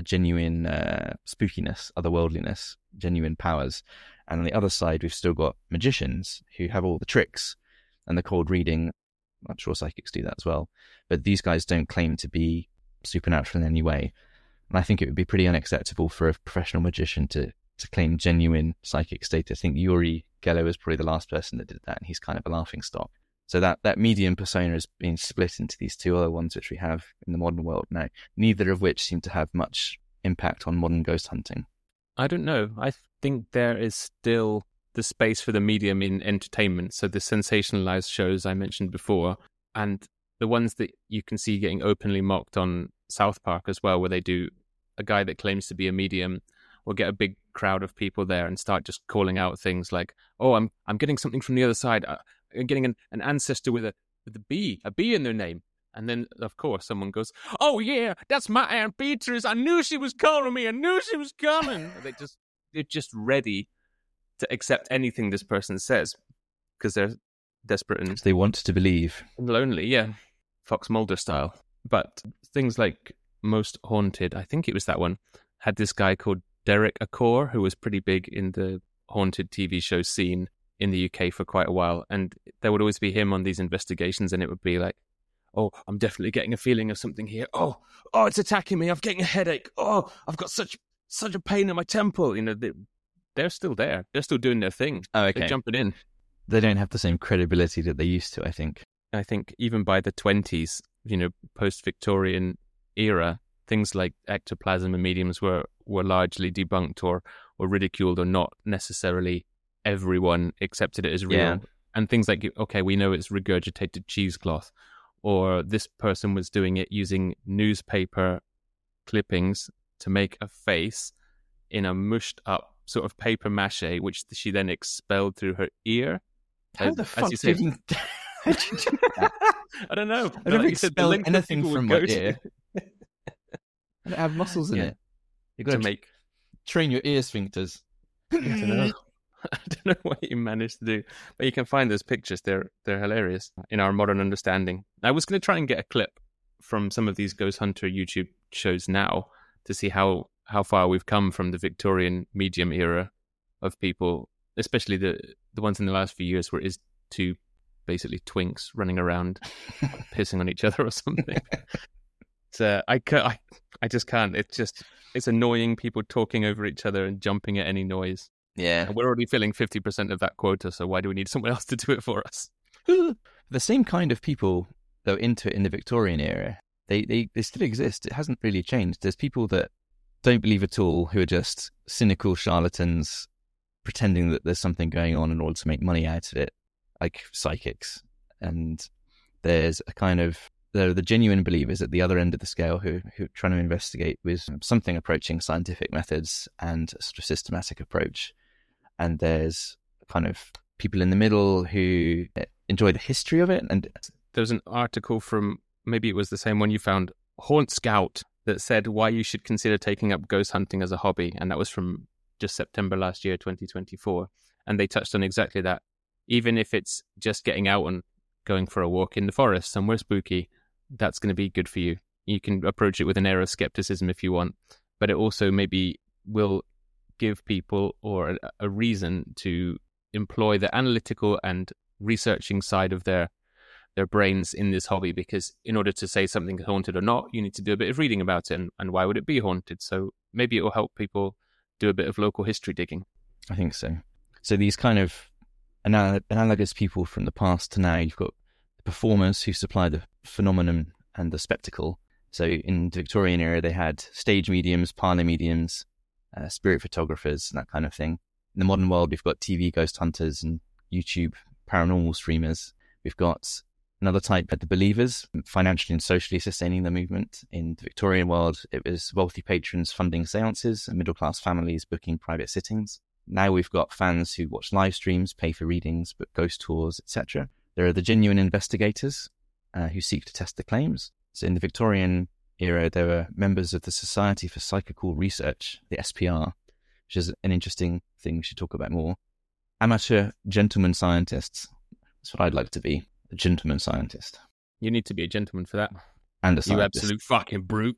spookiness, otherworldliness, genuine powers. And on the other side, we've still got magicians who have all the tricks and the cold reading. I'm sure psychics do that as well. But these guys don't claim to be supernatural in any way. And I think it would be pretty unacceptable for a professional magician to claim genuine psychic status. I think Uri Geller was probably the last person that did that, and he's kind of a laughingstock. So that medium persona has been split into these two other ones which we have in the modern world now, neither of which seem to have much impact on modern ghost hunting. I don't know. I think there is still the space for the medium in entertainment. So the sensationalized shows I mentioned before, and the ones that you can see getting openly mocked on South Park as well, where they do a guy that claims to be a medium will get a big crowd of people there and start just calling out things like, "Oh, I'm getting something from the other side. I'm getting an ancestor with a B in their name. And then, of course, someone goes, "Oh yeah, that's my Aunt Beatrice. I knew she was calling me. I knew she was coming." They're just ready to accept anything this person says because they're desperate and They want to believe. lonely. Yeah, Fox Mulder style. But things like Most Haunted, I think it was that one, had this guy called Derek Acor, who was pretty big in the haunted TV show scene in the UK for quite a while. And there would always be him on these investigations, and it would be like, "Oh, I'm definitely getting a feeling of something here. Oh, it's attacking me. I'm getting a headache. Oh, I've got such a pain in my temple." You know, they're still there. They're still doing their thing. Oh, okay. They're jumping in. They don't have the same credibility that they used to, I think. I think even by the 20s, you know, post-Victorian era, things like ectoplasm and mediums were largely debunked or ridiculed, or not necessarily everyone accepted it as real. Yeah. And things like, okay, we know it's regurgitated cheesecloth, or this person was doing it using newspaper clippings to make a face in a mushed up sort of paper mache, which she then expelled through her ear. How the fuck you say, did you do that? I don't know. I've never Like you said, the expelled length that anything people from would my go to ear. I don't have muscles in Yeah. it. You've got to to make. train your ear sphincters. I don't know. I don't know what you managed to do, but you can find those pictures. They're hilarious in our modern understanding. I was going to try and get a clip from some of these ghost hunter YouTube shows now to see how far we've come from the Victorian medium era of people, especially the ones in the last few years where it is two basically twinks running around pissing on each other or something. So I just can't. It's annoying, people talking over each other and jumping at any noise. Yeah. And we're already filling 50% of that quota, so why do we need someone else to do it for us? The same kind of people that were into it in the Victorian era, they still exist. It hasn't really changed. There's people that don't believe at all, who are just cynical charlatans pretending that there's something going on in order to make money out of it, like psychics. And there's a kind of, there are the genuine believers at the other end of the scale who are trying to investigate with something approaching scientific methods and a sort of systematic approach. And there's kind of people in the middle who enjoy the history of it. And there was an article from, maybe it was the same one you found, Haunt Scout, that said why you should consider taking up ghost hunting as a hobby. And that was from just September last year, 2024. And they touched on exactly that. Even if it's just getting out and going for a walk in the forest, somewhere spooky, that's going to be good for you. You can approach it with an air of skepticism if you want, but it also maybe will give people or a reason to employ the analytical and researching side of their brains in this hobby, because in order to say something is haunted or not, you need to do a bit of reading about it and why would it be haunted. So maybe it will help people do a bit of local history digging. I think so. So these kind of analogous people from the past to now, you've got the performers who supply the phenomenon and the spectacle. So in the Victorian era, they had stage mediums, parlour mediums, spirit photographers, and that kind of thing. In the modern world, we've got TV ghost hunters and YouTube paranormal streamers. We've got another type, the believers, financially and socially sustaining the movement. In the Victorian world, it was wealthy patrons funding seances and middle-class families booking private sittings. Now we've got fans who watch live streams, pay for readings, book ghost tours, etc. There are the genuine investigators who seek to test the claims. So in the Victorian era, there were members of the Society for Psychical Research, the SPR, which is an interesting thing we should talk about more. Amateur gentleman scientists. That's what I'd like to be, a gentleman scientist. You need to be a gentleman for that. And a scientist. You absolute fucking brute.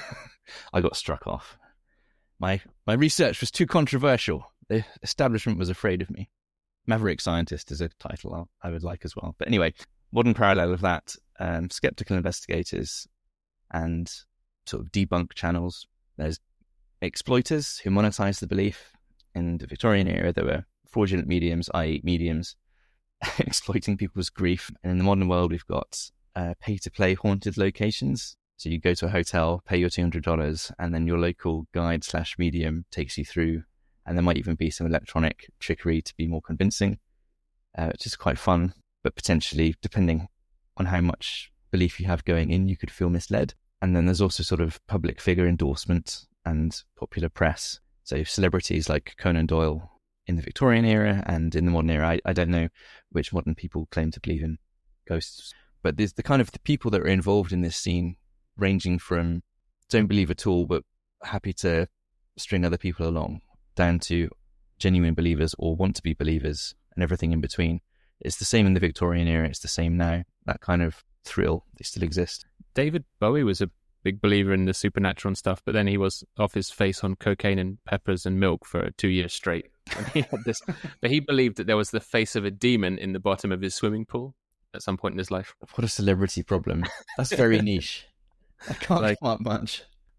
I got struck off. My research was too controversial. The establishment was afraid of me. Maverick scientist is a title I would like as well. But anyway, modern parallel of that, skeptical investigators and sort of debunk channels. There's exploiters who monetize the belief. In the Victorian era, there were fraudulent mediums, i.e. mediums, exploiting people's grief. And in the modern world, we've got pay-to-play haunted locations. So you go to a hotel, pay your $200, and then your local guide/medium takes you through. And there might even be some electronic trickery to be more convincing, which is quite fun. But potentially, depending on how much belief you have going in, you could feel misled. And then there's also sort of public figure endorsement and popular press. So celebrities like Conan Doyle in the Victorian era and in the modern era, I don't know which modern people claim to believe in ghosts. But there's the kind of the people that are involved in this scene, ranging from don't believe at all, but happy to string other people along, down to genuine believers or want to be believers, and everything in between. It's the same in the Victorian era. It's the same now. That kind of thrill, they still exist. David Bowie was a big believer in the supernatural and stuff, but then he was off his face on cocaine and peppers and milk for 2 years straight. And he had this, but he believed that there was the face of a demon in the bottom of his swimming pool at some point in his life. What a celebrity problem. That's very niche. I can't come up much.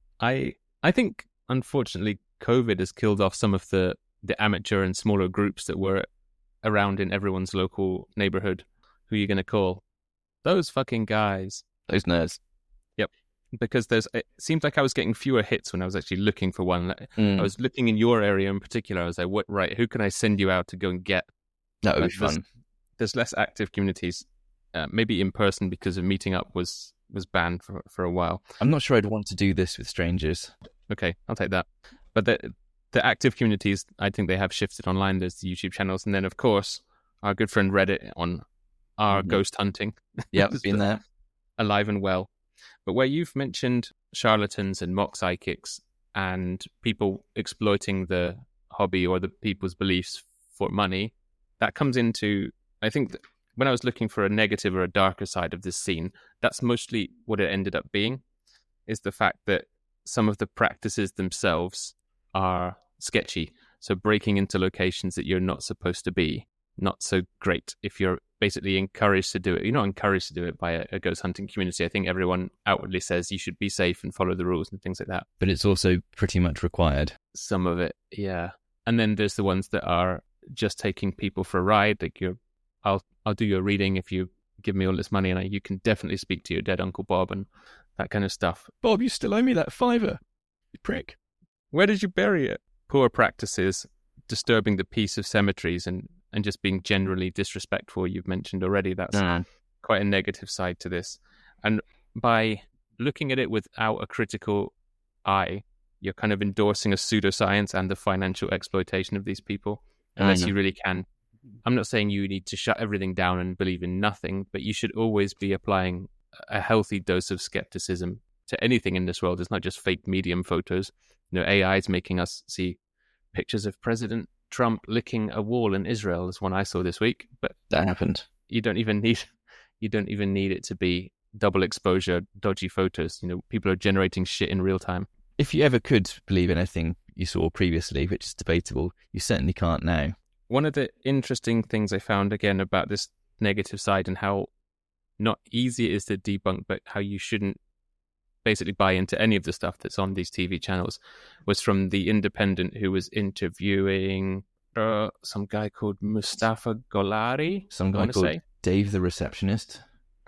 I think, unfortunately, COVID has killed off some of the amateur and smaller groups that were around in everyone's local neighborhood. Who are you going to call? Those fucking guys. Those nerds. Yep. Because it seems like I was getting fewer hits when I was actually looking for one. I was looking in your area in particular. I was like, who can I send you out to go and get? That would be fun. There's less active communities, maybe in person, because of meeting up was banned for a while. I'm not sure I'd want to do this with strangers. Okay, I'll take that. But the active communities, I think they have shifted online. There's the YouTube channels. And then, of course, our good friend Reddit on our ghost hunting. Yeah, been there. Alive and well. But where you've mentioned charlatans and mock psychics and people exploiting the hobby or the people's beliefs for money, that comes into, I think, when I was looking for a negative or a darker side of this scene, that's mostly what it ended up being, is the fact that some of the practices themselves are sketchy. So breaking into locations that you're not supposed to be, not so great if you're basically encouraged to do it. You're not encouraged to do it by a ghost hunting community. I think everyone outwardly says you should be safe and follow the rules and things like that. But it's also pretty much required. Some of it, yeah. And then there's the ones that are just taking people for a ride. Like I'll do your reading if you give me all this money, and you can definitely speak to your dead Uncle Bob and that kind of stuff. Bob, you still owe me that $5, you prick. Where did you bury it? Poor practices, disturbing the peace of cemeteries and just being generally disrespectful, you've mentioned already. That's quite a negative side to this. And by looking at it without a critical eye, you're kind of endorsing a pseudoscience and the financial exploitation of these people, unless you really can. I'm not saying you need to shut everything down and believe in nothing, but you should always be applying a healthy dose of skepticism to anything in this world. It's not just fake medium photos. AI is making us see pictures of President Trump licking a wall in Israel. Is one I saw this week, but that happened. You don't even need it to be double exposure, dodgy photos. People are generating shit in real time. If you ever could believe anything you saw previously, which is debatable, you certainly can't now. One of the interesting things I found again about this negative side and how not easy it is to debunk, but how you shouldn't basically buy into any of the stuff that's on these TV channels, was from The Independent, who was interviewing some guy called Mustafa Golari. Some guy called Dave the Receptionist.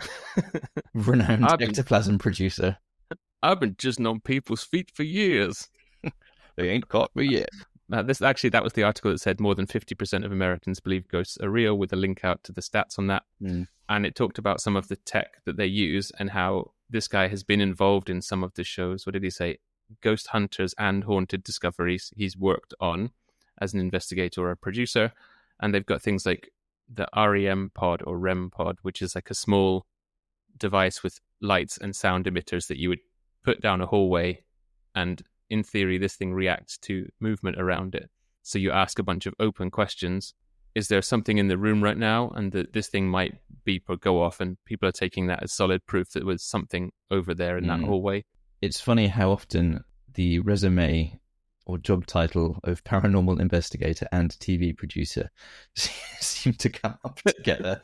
Renowned ectoplasm producer. I've been jizzing on people's feet for years. They ain't caught me yet. That was the article that said more than 50% of Americans believe ghosts are real, with a link out to the stats on that. And it talked about some of the tech that they use and how this guy has been involved in some of the shows. What did he say? Ghost Hunters and Haunted Discoveries he's worked on as an investigator or a producer. And they've got things like the REM pod or REM pod, which is like a small device with lights and sound emitters that you would put down a hallway, and in theory this thing reacts to movement around it. So you ask a bunch of open questions. Is there something in the room right now? And this thing might beep or go off, and people are taking that as solid proof that there was something over there in that hallway. It's funny how often the resume or job title of paranormal investigator and TV producer seem to come up together.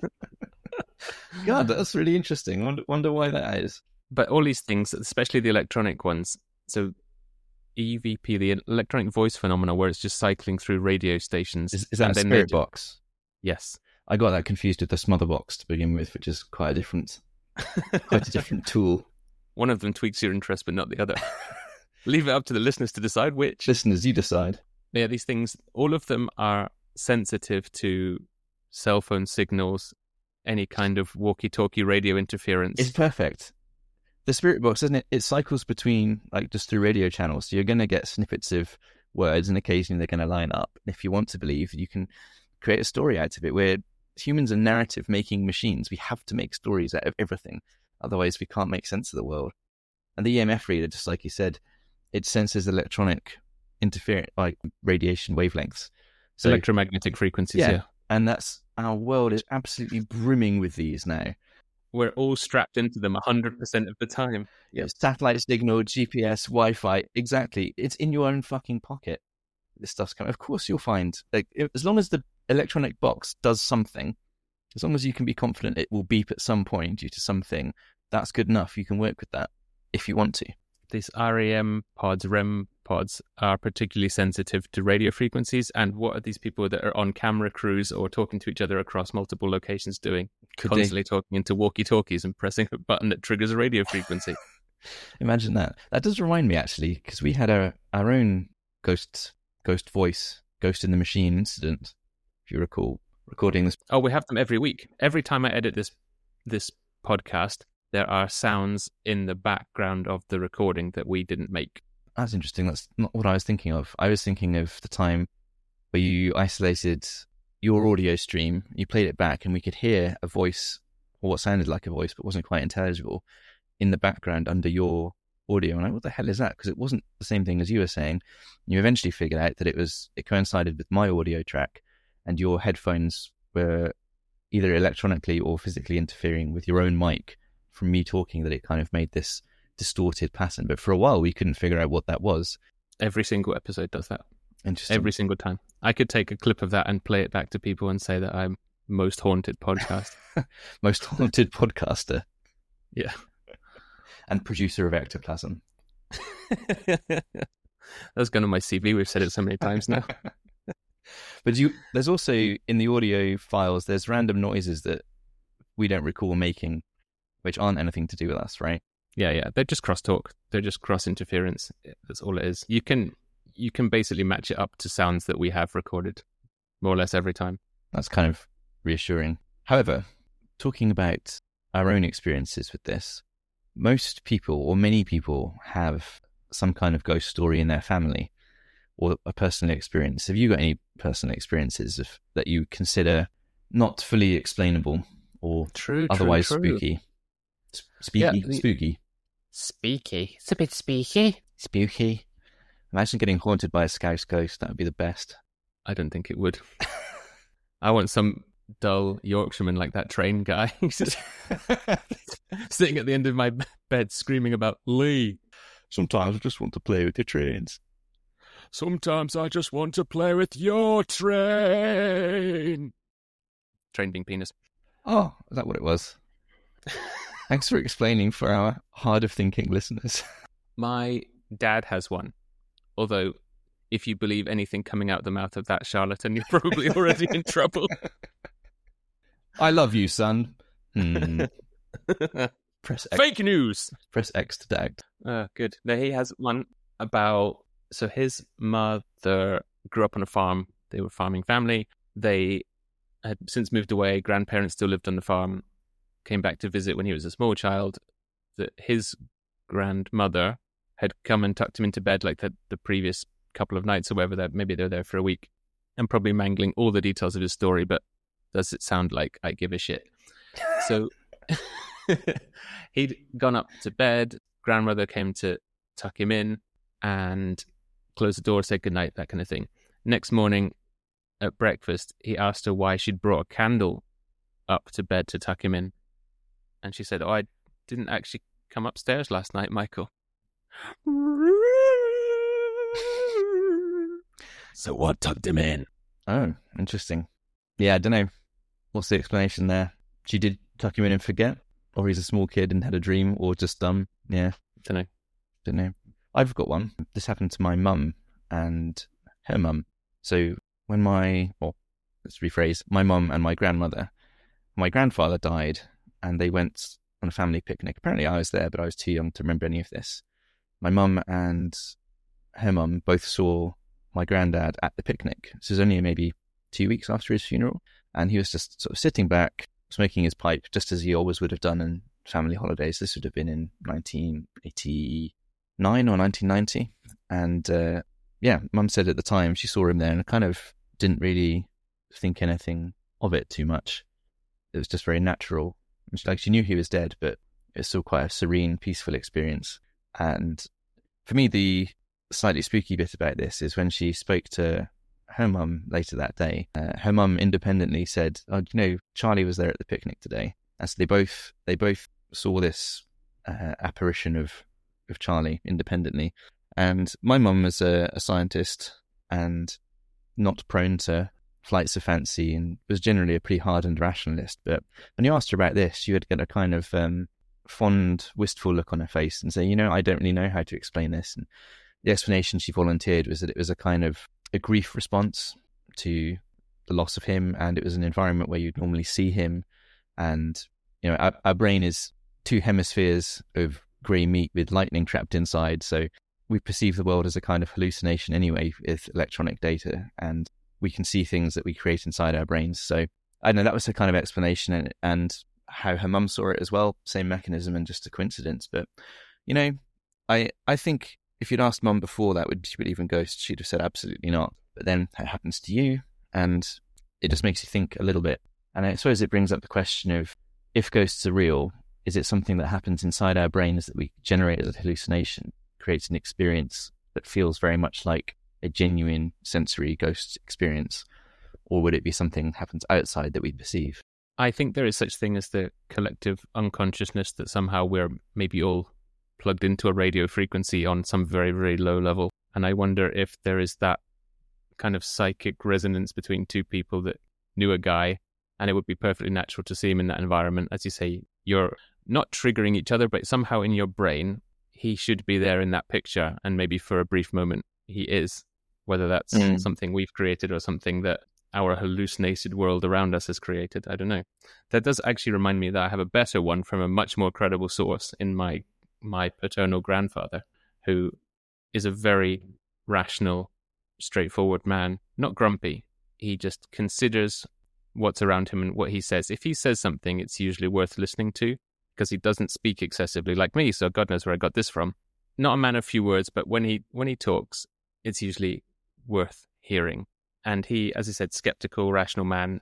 God, that's really interesting. Wonder why that is. But all these things, especially the electronic ones, so EVP, the electronic voice phenomena, where it's just cycling through radio stations. Is that a spirit box? Yes. I got that confused with the smother box to begin with, which is quite a different tool. One of them tweaks your interest, but not the other. Leave it up to the listeners to decide which. Listeners, you decide. Yeah, these things, all of them are sensitive to cell phone signals, any kind of walkie-talkie radio interference. It's perfect. The spirit box, doesn't it? It cycles between, like, just through radio channels. So you're going to get snippets of words, and occasionally they're going to line up. And if you want to believe, you can create a story out of it where humans are narrative making machines. We have to make stories out of everything. Otherwise, we can't make sense of the world. And the EMF reader, just like you said, it senses electronic interference, like radiation wavelengths. So, electromagnetic frequencies, yeah. And that's, our world is absolutely brimming with these now. We're all strapped into them 100% of the time. Yeah, satellite signal, GPS, Wi-Fi, exactly. It's in your own fucking pocket. This stuff's coming. Of course you'll find, like, as long as the electronic box does something, as long as you can be confident it will beep at some point due to something, that's good enough. You can work with that if you want to. These REM pods, REM pods, are particularly sensitive to radio frequencies. And what are these people that are on camera crews or talking to each other across multiple locations doing? Constantly talking into walkie-talkies and pressing a button that triggers a radio frequency. Imagine that. That does remind me, actually, because we had our own ghost voice, ghost in the machine incident, if you recall, recording this. Oh, we have them every week. Every time I edit this podcast, there are sounds in the background of the recording that we didn't make. That's interesting. That's not what I was thinking of. I was thinking of the time where you isolated your audio stream, you played it back, and we could hear a voice, or what sounded like a voice but wasn't quite intelligible, in the background under your audio. And what the hell is that? Because it wasn't the same thing as you were saying. You eventually figured out that it coincided with my audio track, and your headphones were either electronically or physically interfering with your own mic from me talking, that it kind of made this distorted pattern. But for a while we couldn't figure out what that was. Every single episode does that. Interesting. Every single time. I could take a clip of that and play it back to people and say that I'm most haunted podcast. Most haunted podcaster. Yeah. And producer of Ectoplasm. That's gone on my CV. We've said it so many times now. But there's also, in the audio files, there's random noises that we don't recall making, which aren't anything to do with us, right? Yeah. They're just crosstalk. They're just cross interference. That's all it is. You can basically match it up to sounds that we have recorded more or less every time. That's kind of reassuring. However, talking about our own experiences with this, most people, or many people, have some kind of ghost story in their family or a personal experience. Have you got any personal experiences that you consider not fully explainable or otherwise spooky? Spooky. Spooky. It's a bit spooky. Spooky. Imagine getting haunted by a Scouse ghost. That would be the best. I don't think it would. I want some dull Yorkshireman like that train guy. Sitting at the end of my bed screaming about Lee. Sometimes I just want to play with your trains. Sometimes I just want to play with your train. Train being penis. Oh, is that what it was? Thanks for explaining for our hard of thinking listeners. My dad has one. Although, if you believe anything coming out the mouth of that charlatan, you're probably already in trouble. I love you, son. Press X. Fake news! Press X to dag. Good. Now, he has one about... So his mother grew up on a farm. They were a farming family. They had since moved away. Grandparents still lived on the farm. Came back to visit when he was a small child. That his grandmother had come and tucked him into bed like the previous couple of nights or whatever. That maybe they were there for a week. I'm probably mangling all the details of his story, but does it sound like I give a shit? So he'd gone up to bed. Grandmother came to tuck him in and close the door, say goodnight, that kind of thing. Next morning at breakfast, he asked her why she'd brought a candle up to bed to tuck him in. And she said, "Oh, I didn't actually come upstairs last night, Michael." So what tucked him in? Oh, interesting. Yeah, I don't know. What's the explanation there? She did tuck him in and forget? Or he's a small kid and had a dream, or just dumb? Yeah. Don't know. I've got one. This happened to my mum and her mum. So when let's rephrase, my mum and my grandfather died, and they went on a family picnic. Apparently I was there, but I was too young to remember any of this. My mum and her mum both saw my granddad at the picnic. This was only maybe 2 weeks after his funeral, and he was just sort of sitting back, smoking his pipe, just as he always would have done in family holidays. This would have been in 1989 or 1990. And Mum said at the time she saw him there and kind of didn't really think anything of it too much. It was just very natural. She knew he was dead, but it was still quite a serene, peaceful experience. And for me, the slightly spooky bit about this is when she spoke to her mum later that day. Her mum independently said, "Oh, Charlie was there at the picnic today." And so they both saw this apparition of Charlie independently. And my mum was a scientist and not prone to flights of fancy, and was generally a pretty hardened rationalist. But when you asked her about this, you would get a kind of fond, wistful look on her face and say, I don't really know how to explain this. And the explanation she volunteered was that it was a kind of a grief response to the loss of him, and it was an environment where you'd normally see him. And, our brain is two hemispheres of grey meat with lightning trapped inside, so we perceive the world as a kind of hallucination anyway with electronic data, and we can see things that we create inside our brains. So I know that was her kind of explanation, and how her mum saw it as well, same mechanism and just a coincidence. But, I think if you'd asked mum before that, would she believe in ghosts, she'd have said absolutely not. But then it happens to you, and it just makes you think a little bit. And I suppose it brings up the question of, if ghosts are real, is it something that happens inside our brains that we generate as a hallucination, creates an experience that feels very much like a genuine sensory ghost experience? Or would it be something that happens outside that we perceive? I think there is such thing as the collective unconsciousness, that somehow we're maybe all plugged into a radio frequency on some very, very low level. And I wonder if there is that kind of psychic resonance between two people that knew a guy, and it would be perfectly natural to see him in that environment. As you say, you're not triggering each other, but somehow in your brain, he should be there in that picture, and maybe for a brief moment he is, whether that's something we've created or something that our hallucinated world around us has created. I don't know. That does actually remind me that I have a better one from a much more credible source in my paternal grandfather, who is a very rational, straightforward man, not grumpy. He just considers what's around him and what he says. If he says something, it's usually worth listening to, because he doesn't speak excessively like me, so God knows where I got this from. Not a man of few words, but when he talks, it's usually worth hearing. And he, as I said, skeptical, rational man,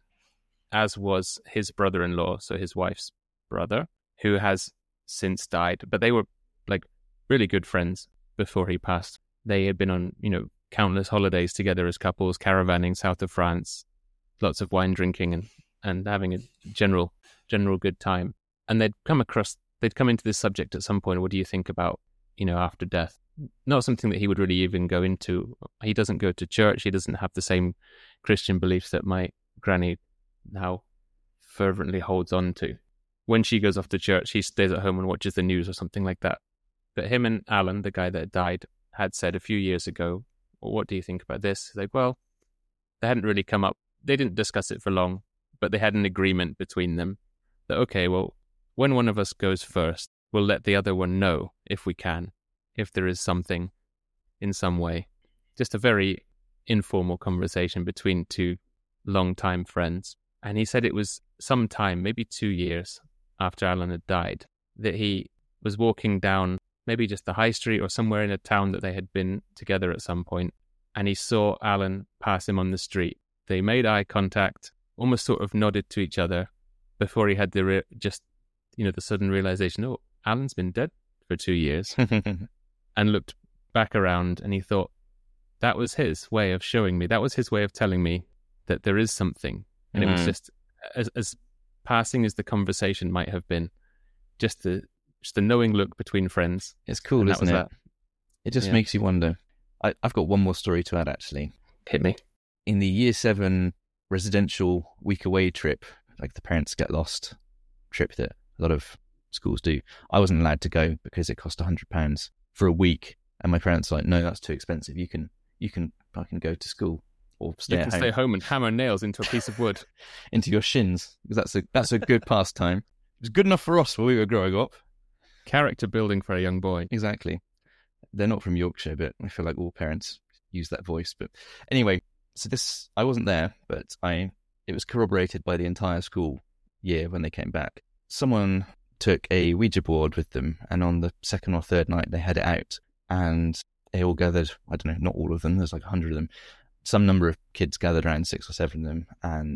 as was his brother-in-law, so his wife's brother, who has since died. But they were like really good friends before he passed. They had been on, countless holidays together as couples, caravanning south of France, lots of wine drinking and having a general good time. And they'd come into this subject at some point. What do you think about, after death? Not something that he would really even go into. He doesn't go to church. He doesn't have the same Christian beliefs that my granny now fervently holds on to. When she goes off to church, he stays at home and watches the news or something like that. But him and Alan, the guy that died, had said a few years ago, well, what do you think about this? He's like, well, they hadn't really come up. They didn't discuss it for long, but they had an agreement between them that, okay, well, when one of us goes first, we'll let the other one know if we can, if there is something in some way. Just a very informal conversation between two long-time friends. And he said it was some time, maybe 2 years after Alan had died, that he was walking down maybe just the high street or somewhere in a town that they had been together at some point, and he saw Alan pass him on the street. They made eye contact, almost sort of nodded to each other before he had the sudden realization, oh, Alan's been dead for 2 years. And looked back around, and he thought, that was his way of showing me, that was his way of telling me that there is something. And it was just as passing as the conversation might have been, just a knowing look between friends. It's cool, isn't it? It just makes you wonder. I've got one more story to add, actually. Hit me. In the Year 7 residential week away trip, like the parents get lost trip that a lot of schools do, I wasn't allowed to go because it cost £100 for a week. And my parents were like, no, that's too expensive. You can fucking go to school or stay at home. Stay home and hammer nails into a piece of wood. Into your shins, because that's a good pastime. It was good enough for us when we were growing up. Character building for a young boy. Exactly. They're not from Yorkshire, but I feel like all parents use that voice. But anyway, so I wasn't there, but it was corroborated by the entire school year when they came back. Someone took a Ouija board with them, and on the second or third night they had it out, and they all gathered, I don't know, not all of them, there's like 100 of them. Some number of kids gathered around, 6 or 7 of them, and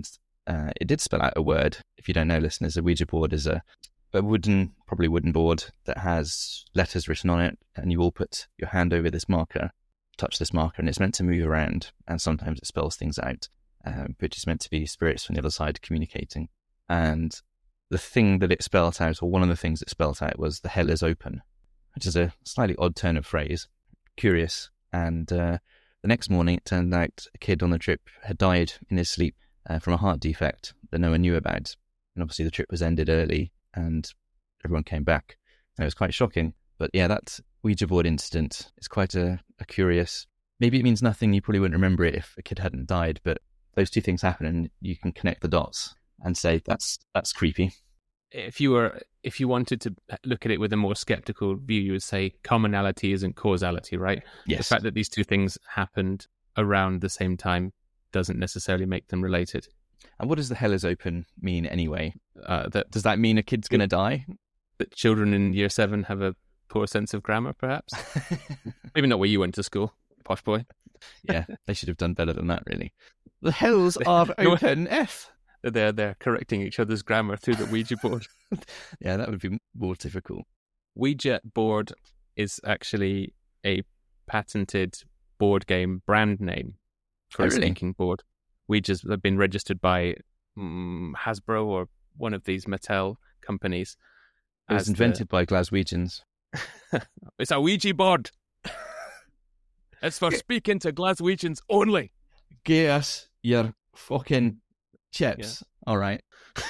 it did spell out a word. If you don't know, listeners, a Ouija board is a probably wooden board that has letters written on it, and you all put your hand over this marker, touch this marker, and it's meant to move around, and sometimes it spells things out, which is meant to be spirits from the other side communicating. And the thing that it spelt out, or one of the things it spelt out, was "the hell is open," which is a slightly odd turn of phrase. Curious. And the next morning, it turned out a kid on the trip had died in his sleep from a heart defect that no one knew about. And obviously the trip was ended early and everyone came back. And it was quite shocking. But yeah, that Ouija board incident is quite a curious... Maybe it means nothing. You probably wouldn't remember it if a kid hadn't died. But those two things happen and you can connect the dots and say, that's creepy. If you wanted to look at it with a more skeptical view, you would say commonality isn't causality, right? Yes. The fact that these two things happened around the same time doesn't necessarily make them related. And what does "the hell is open" mean anyway? Does that mean a kid's going to die? That children in year 7 have a poor sense of grammar, perhaps? Maybe not where you went to school, posh boy. Yeah, they should have done better than that, really. The hells are open, F. They're correcting each other's grammar through the Ouija board. Yeah, that would be more difficult. Ouija board is actually a patented board game brand name for a speaking board. Ouijas have been registered by Hasbro or one of these Mattel companies. It was invented by Glaswegians. It's a Ouija board. It's for speaking to Glaswegians only. Give us your fucking chips. Yeah. All right.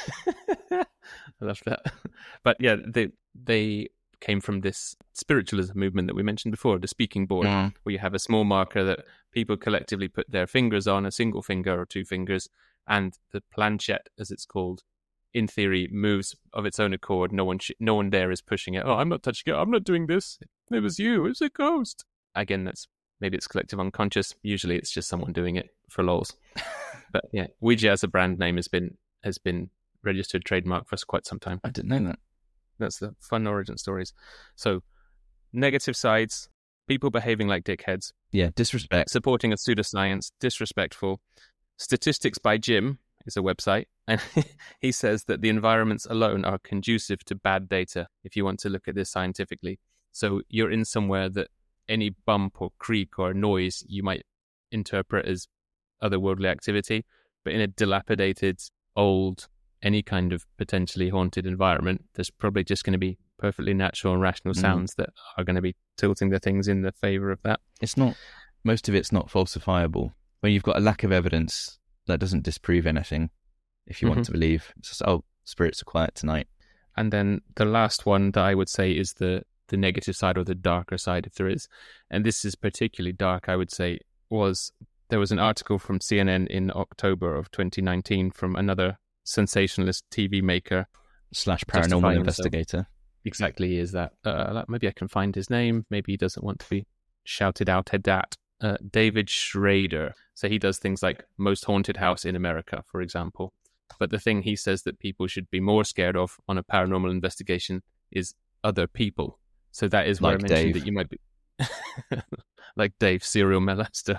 I love that. But yeah, they came from this spiritualism movement that we mentioned before, the speaking board, where you have a small marker that people collectively put their fingers on, a single finger or 2 fingers, and the planchette, as it's called, in theory, moves of its own accord. No one there is pushing it. Oh, I'm not touching it. I'm not doing this. It was you. It's a ghost. Again, maybe it's collective unconscious. Usually, it's just someone doing it for lols. But yeah, Ouija as a brand name has been registered trademark for quite some time. I didn't know that. That's the fun origin stories. So, negative sides, people behaving like dickheads. Yeah, disrespect. Supporting a pseudoscience, disrespectful. Statistics by Jim is a website, and he says that the environments alone are conducive to bad data, if you want to look at this scientifically. So you're in somewhere that any bump or creak or noise you might interpret as otherworldly activity, but in a dilapidated, old, any kind of potentially haunted environment, there's probably just going to be perfectly natural and rational sounds that are going to be tilting the things in the favor of that. Most of it's not falsifiable. When you've got a lack of evidence, that doesn't disprove anything. If you want to believe, it's just, spirits are quiet tonight. And then the last one that I would say is the negative side, or the darker side, if there is. And this is particularly dark, I would say, there was an article from CNN in October of 2019 from another sensationalist TV maker / paranormal investigator. Exactly, he is that. Maybe I can find his name. Maybe he doesn't want to be shouted out at that. David Schrader. So he does things like most haunted house in America, for example. But the thing he says that people should be more scared of on a paranormal investigation is other people. So that is where I mentioned that you might be like Dave, serial molester.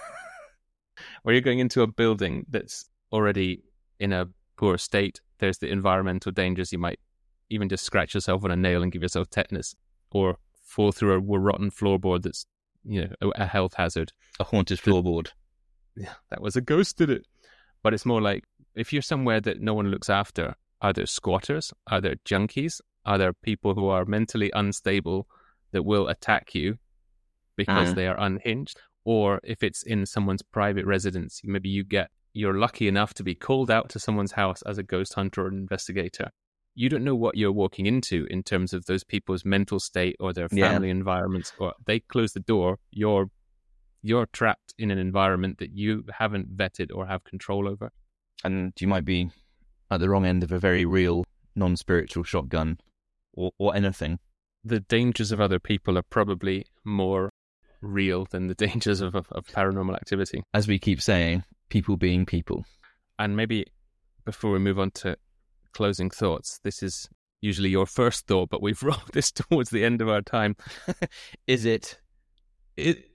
Where you're going into a building that's already in a poor state, there's the environmental dangers. You might even just scratch yourself on a nail and give yourself tetanus, or fall through a rotten floorboard that's, a health hazard. A haunted floorboard. Yeah, that was a ghost did it. But it's more like, if you're somewhere that no one looks after, are there squatters? Are there junkies? Are there people who are mentally unstable that will attack you because they are unhinged? Or if it's in someone's private residence, maybe you're lucky enough to be called out to someone's house as a ghost hunter or an investigator. You don't know what you're walking into in terms of those people's mental state or their family environments. Or they close the door, you're trapped in an environment that you haven't vetted or have control over. And you might be at the wrong end of a very real, non-spiritual shotgun or anything. The dangers of other people are probably more real than the dangers of paranormal activity. As we keep saying, people being people. And maybe before we move on to closing thoughts, this is usually your first thought, but we've rolled this towards the end of our time. Is it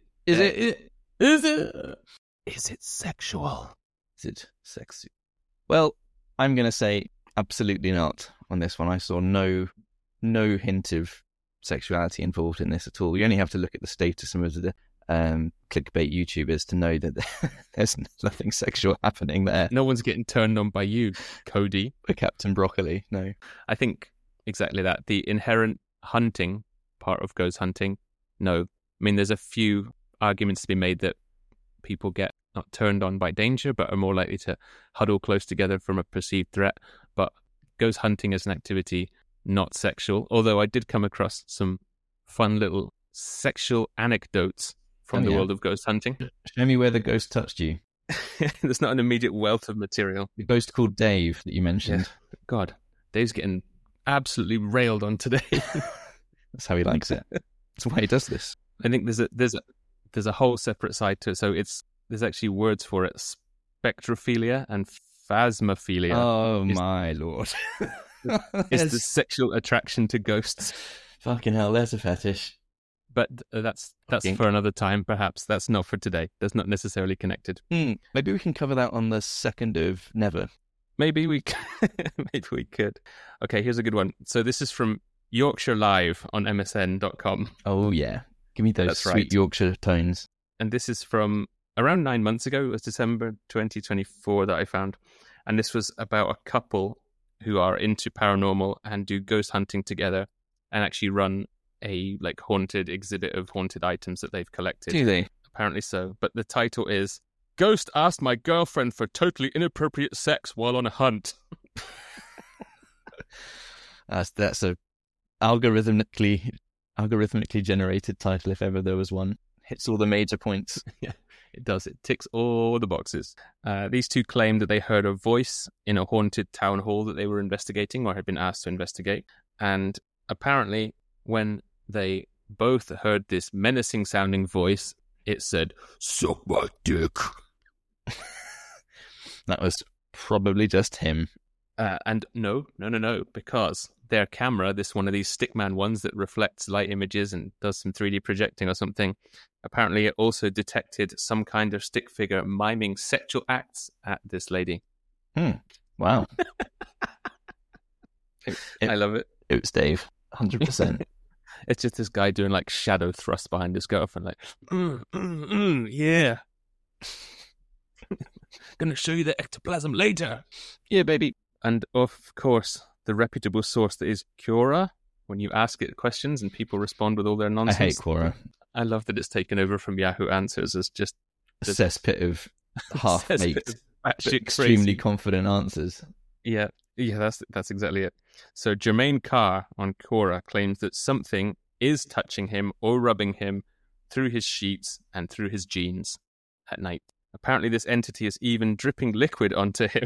sexual? Is it sexy? Well, I'm going to say absolutely not on this one. I saw no hint of sexuality involved in this at all. You only have to look at the status of the clickbait YouTubers to know that there's nothing sexual happening there. No one's getting turned on by you, Cody. Or Captain Broccoli, no. I think exactly that. The inherent hunting part of ghost hunting, no. I mean, there's a few arguments to be made that people get not turned on by danger, but are more likely to huddle close together from a perceived threat. But ghost hunting as an activity, not sexual. Although I did come across some fun little sexual anecdotes from the world of ghost hunting. Show me where the ghost touched you. There's not an immediate wealth of material. The ghost called Dave that you mentioned. Yeah. God, Dave's getting absolutely railed on today. That's how he likes it. That's why he does this. I think there's a whole separate side to it. So there's actually words for it: spectrophilia and phasmophilia. Oh my lord! It's the sexual attraction to ghosts. Fucking hell, there's a fetish. But that's for another time, perhaps. That's not for today. That's not necessarily connected. Maybe we can cover that on the 2nd of Never. Maybe we could. Okay, here's a good one. So this is from Yorkshire Live on MSN.com. Oh, yeah. Give me those sweet Yorkshire tones. And this is from around 9 months ago. It was December 2024 that I found. And this was about a couple who are into paranormal and do ghost hunting together and actually run a haunted exhibit of haunted items that they've collected. Do they? Apparently so. But the title is Ghost Asked My Girlfriend for Totally Inappropriate Sex While on a Hunt. That's a algorithmically generated title if ever there was one. Hits all the major points. Yeah, it does. It ticks all the boxes. These two claimed that they heard a voice in a haunted town hall that they were investigating or had been asked to investigate. And apparently when they both heard this menacing sounding voice, it said, "Suck my dick." That was probably just him. And no, because their camera, this one of these Stickman ones that reflects light images and does some 3D projecting or something, apparently it also detected some kind of stick figure miming sexual acts at this lady. Wow. I love it. It was Dave, 100%. It's just this guy doing shadow thrusts behind his girlfriend, yeah. Gonna show you the ectoplasm later. Yeah, baby. And of course, the reputable source that is Quora, when you ask it questions and people respond with all their nonsense. I hate Quora. I love that it's taken over from Yahoo Answers as just a cesspit of half-baked, extremely confident answers. Yeah, that's exactly it. So Jermaine Carr on Quora claims that something is touching him or rubbing him through his sheets and through his jeans at night. Apparently this entity is even dripping liquid onto him.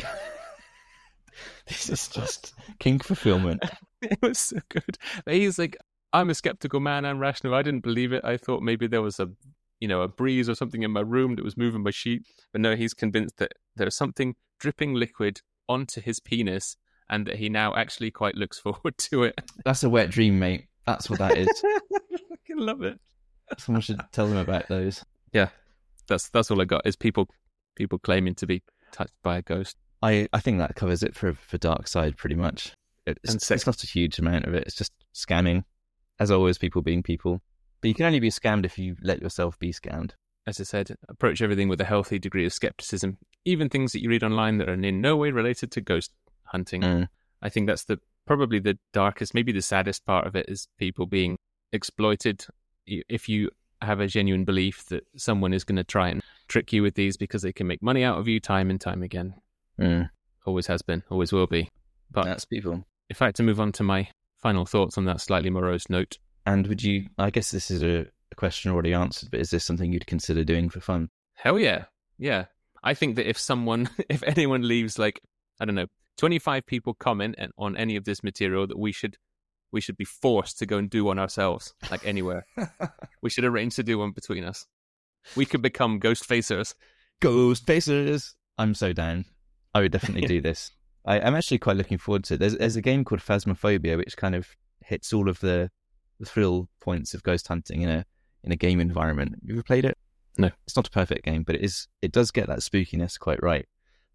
This is just kink fulfillment. It was so good. But he's like, I'm a skeptical man, I'm rational. I didn't believe it. I thought maybe there was a breeze or something in my room that was moving my sheet. But no, he's convinced that there's something dripping liquid onto his penis and that he now actually quite looks forward to it. That's a wet dream, mate. That's what that is. I fucking love it. Someone should tell them about those. Yeah, that's all I got is people claiming to be touched by a ghost. I think that covers it for Dark Side pretty much. It's not a huge amount of it. It's just scamming. As always, people being people. But you can only be scammed if you let yourself be scammed. As I said, approach everything with a healthy degree of skepticism. Even things that you read online that are in no way related to ghost hunting. I think that's probably the darkest, maybe the saddest part of it is people being exploited. If you have a genuine belief that someone is going to try and trick you with these because they can make money out of you time and time again. Always has been, always will be. But that's people. If I had to move on to my final thoughts on that slightly morose note. And would you, I guess this is a question already answered, but is this something you'd consider doing for fun? Hell yeah. Yeah. I think that if anyone leaves 25 people comment on any of this material, that we should be forced to go and do one ourselves, anywhere. We should arrange to do one between us. We could become ghost facers. Ghost facers! I'm so down. I would definitely do this. I'm actually quite looking forward to it. There's a game called Phasmophobia, which kind of hits all of the thrill points of ghost hunting in a game environment. Have you ever played it? No. It's not a perfect game, but it does get that spookiness quite right.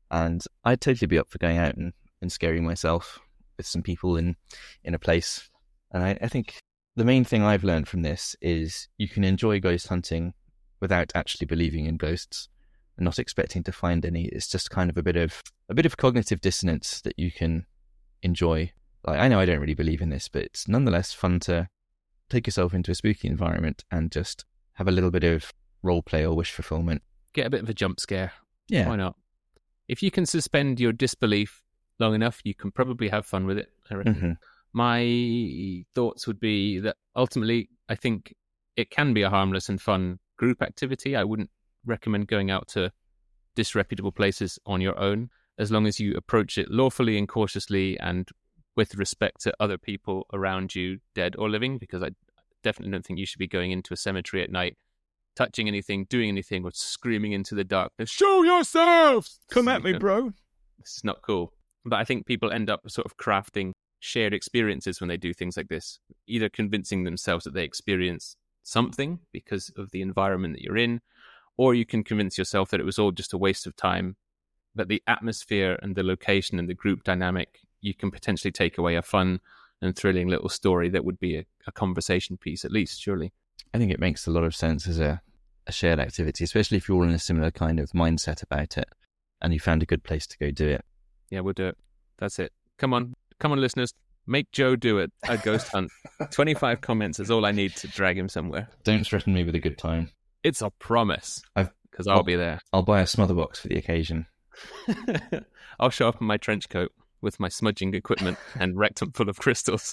And I'd totally be up for going out and scaring myself with some people in a place. And I think the main thing I've learned from this is you can enjoy ghost hunting without actually believing in ghosts and not expecting to find any. It's just kind of a bit of cognitive dissonance that you can enjoy. Like, I know I don't really believe in this, but it's nonetheless fun to take yourself into a spooky environment and just have a little bit of role play or wish fulfillment. Get a bit of a jump scare. Yeah. Why not? If you can suspend your disbelief long enough, you can probably have fun with it, I reckon. Mm-hmm. My thoughts would be that ultimately, I think it can be a harmless and fun group activity. I wouldn't recommend going out to disreputable places on your own, as long as you approach it lawfully and cautiously and with respect to other people around you, dead or living, because I definitely don't think you should be going into a cemetery at night, touching anything, doing anything, or screaming into the darkness, "Show yourselves! Come at me, bro!" This is not cool. But I think people end up sort of crafting shared experiences when they do things like this, either convincing themselves that they experience something because of the environment that you're in, or you can convince yourself that it was all just a waste of time, that the atmosphere and the location and the group dynamic, you can potentially take away a fun and thrilling little story that would be a conversation piece, at least, surely. I think it makes a lot of sense as a shared activity, especially if you're all in a similar kind of mindset about it and you found a good place to go do it. Yeah, we'll do it. That's it. Come on, listeners. Make Joe do it. A ghost hunt. 25 comments is all I need to drag him somewhere. Don't threaten me with a good time. It's a promise. Because I'll be there. I'll buy a smother box for the occasion. I'll show up in my trench coat with my smudging equipment and rectum full of crystals.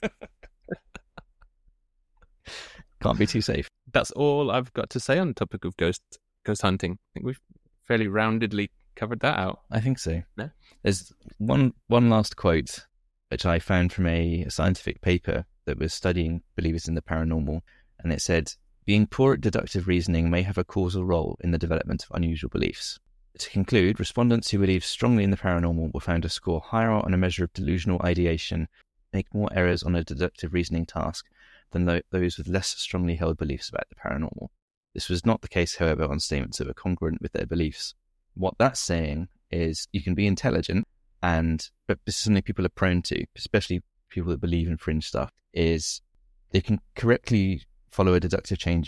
Can't be too safe. That's all I've got to say on the topic of ghost hunting. I think we've fairly roundedly covered that out. I think so. Yeah. There's one last quote which I found from a scientific paper that was studying believers in the paranormal, and it said, "Being poor at deductive reasoning may have a causal role in the development of unusual beliefs." To conclude, respondents who believe strongly in the paranormal were found to score higher on a measure of delusional ideation, make more errors on a deductive reasoning task than those with less strongly held beliefs about the paranormal. This was not the case, however, on statements that were congruent with their beliefs. What that's saying is you can be intelligent, but this is something people are prone to, especially people that believe in fringe stuff, is they can correctly follow a deductive chain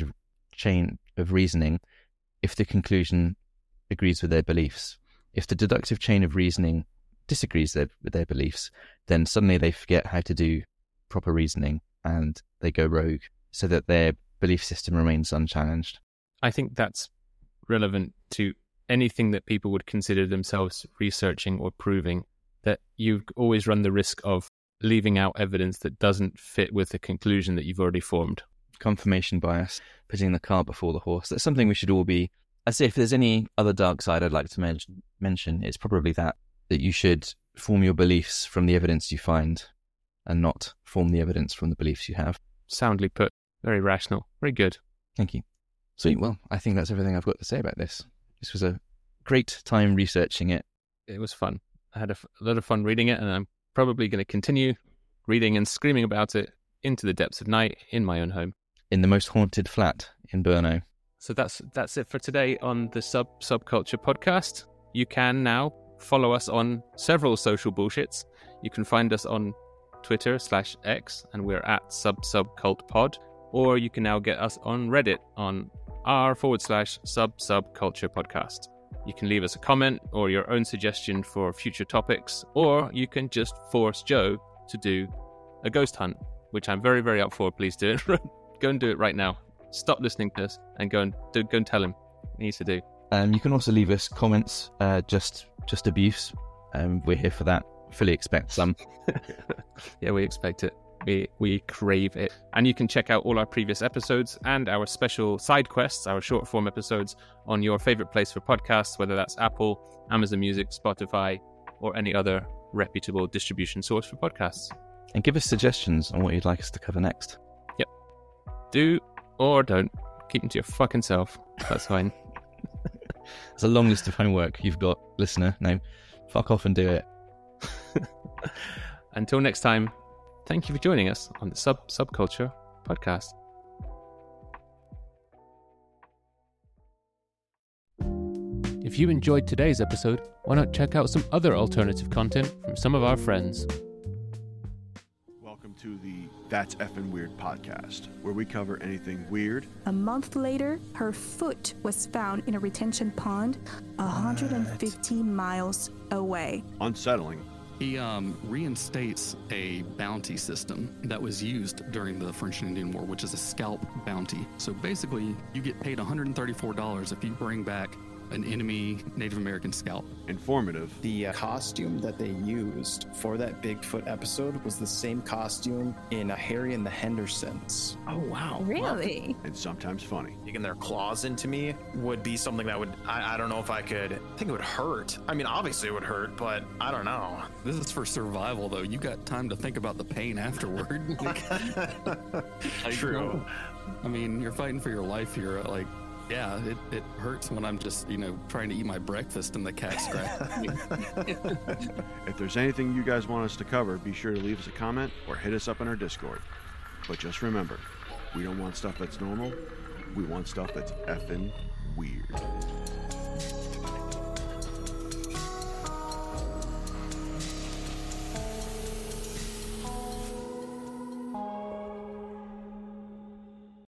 of reasoning if the conclusion agrees with their beliefs. If the deductive chain of reasoning disagrees with their beliefs, then suddenly they forget how to do proper reasoning and they go rogue so that their belief system remains unchallenged. I think that's relevant to anything that people would consider themselves researching or proving, that you've always run the risk of leaving out evidence that doesn't fit with the conclusion that you've already formed. Confirmation bias, putting the cart before the horse. That's something we should all be. I'd say if there's any other dark side I'd like to mention, it's probably that you should form your beliefs from the evidence you find and not form the evidence from the beliefs you have. Soundly put. Very rational. Very good. Thank you. Sweet. Well, I think that's everything I've got to say about this. This was a great time researching it. It was fun. I had a lot of fun reading it, and I'm probably going to continue reading and screaming about it into the depths of night in my own home. In the most haunted flat in Brno. So that's it for today on the Subculture podcast. You can now follow us on several social bullshits. You can find us on Twitter/X, and we're at subcultpod, or you can now get us on Reddit on r/subculture podcast. You can leave us a comment or your own suggestion for future topics, or you can just force Joe to do a ghost hunt, which I'm very, very up for. Please do it. Go and do it right now. Stop listening to us and go and tell him what he needs to do. You can also leave us comments, just abuse. We're here for that. Fully expect some. Yeah, we expect it. We crave it. And you can check out all our previous episodes and our special side quests, our short form episodes, on your favorite place for podcasts, whether that's Apple, Amazon Music, Spotify, or any other reputable distribution source for podcasts. And give us suggestions on what you'd like us to cover next. Yep. Do or don't. Keep them to your fucking self. That's fine. It's a long list of homework you've got, listener. Now, fuck off and do it. Until next time, thank you for joining us on the Subculture podcast. If you enjoyed today's episode, why not check out some other alternative content from some of our friends? Welcome to the That's Effin' Weird podcast, where we cover anything weird. A month later, her foot was found in a retention pond 150 miles away. Unsettling. He reinstates a bounty system that was used during the French and Indian War, which is a scalp bounty. So basically, you get paid $134 if you bring back an enemy Native American scalp. Informative. The costume that they used for that Bigfoot episode was the same costume in Harry and the Hendersons. Oh, wow. Really? And sometimes funny. Digging their claws into me would be something that would, I don't know if I could, I think it would hurt. I mean, obviously it would hurt, but I don't know. This is for survival, though. You got time to think about the pain afterward. True. I mean, you're fighting for your life here. Like, yeah, it hurts when I'm just, trying to eat my breakfast and the cat scratches me. If there's anything you guys want us to cover, be sure to leave us a comment or hit us up in our Discord. But just remember, we don't want stuff that's normal. We want stuff that's effing weird.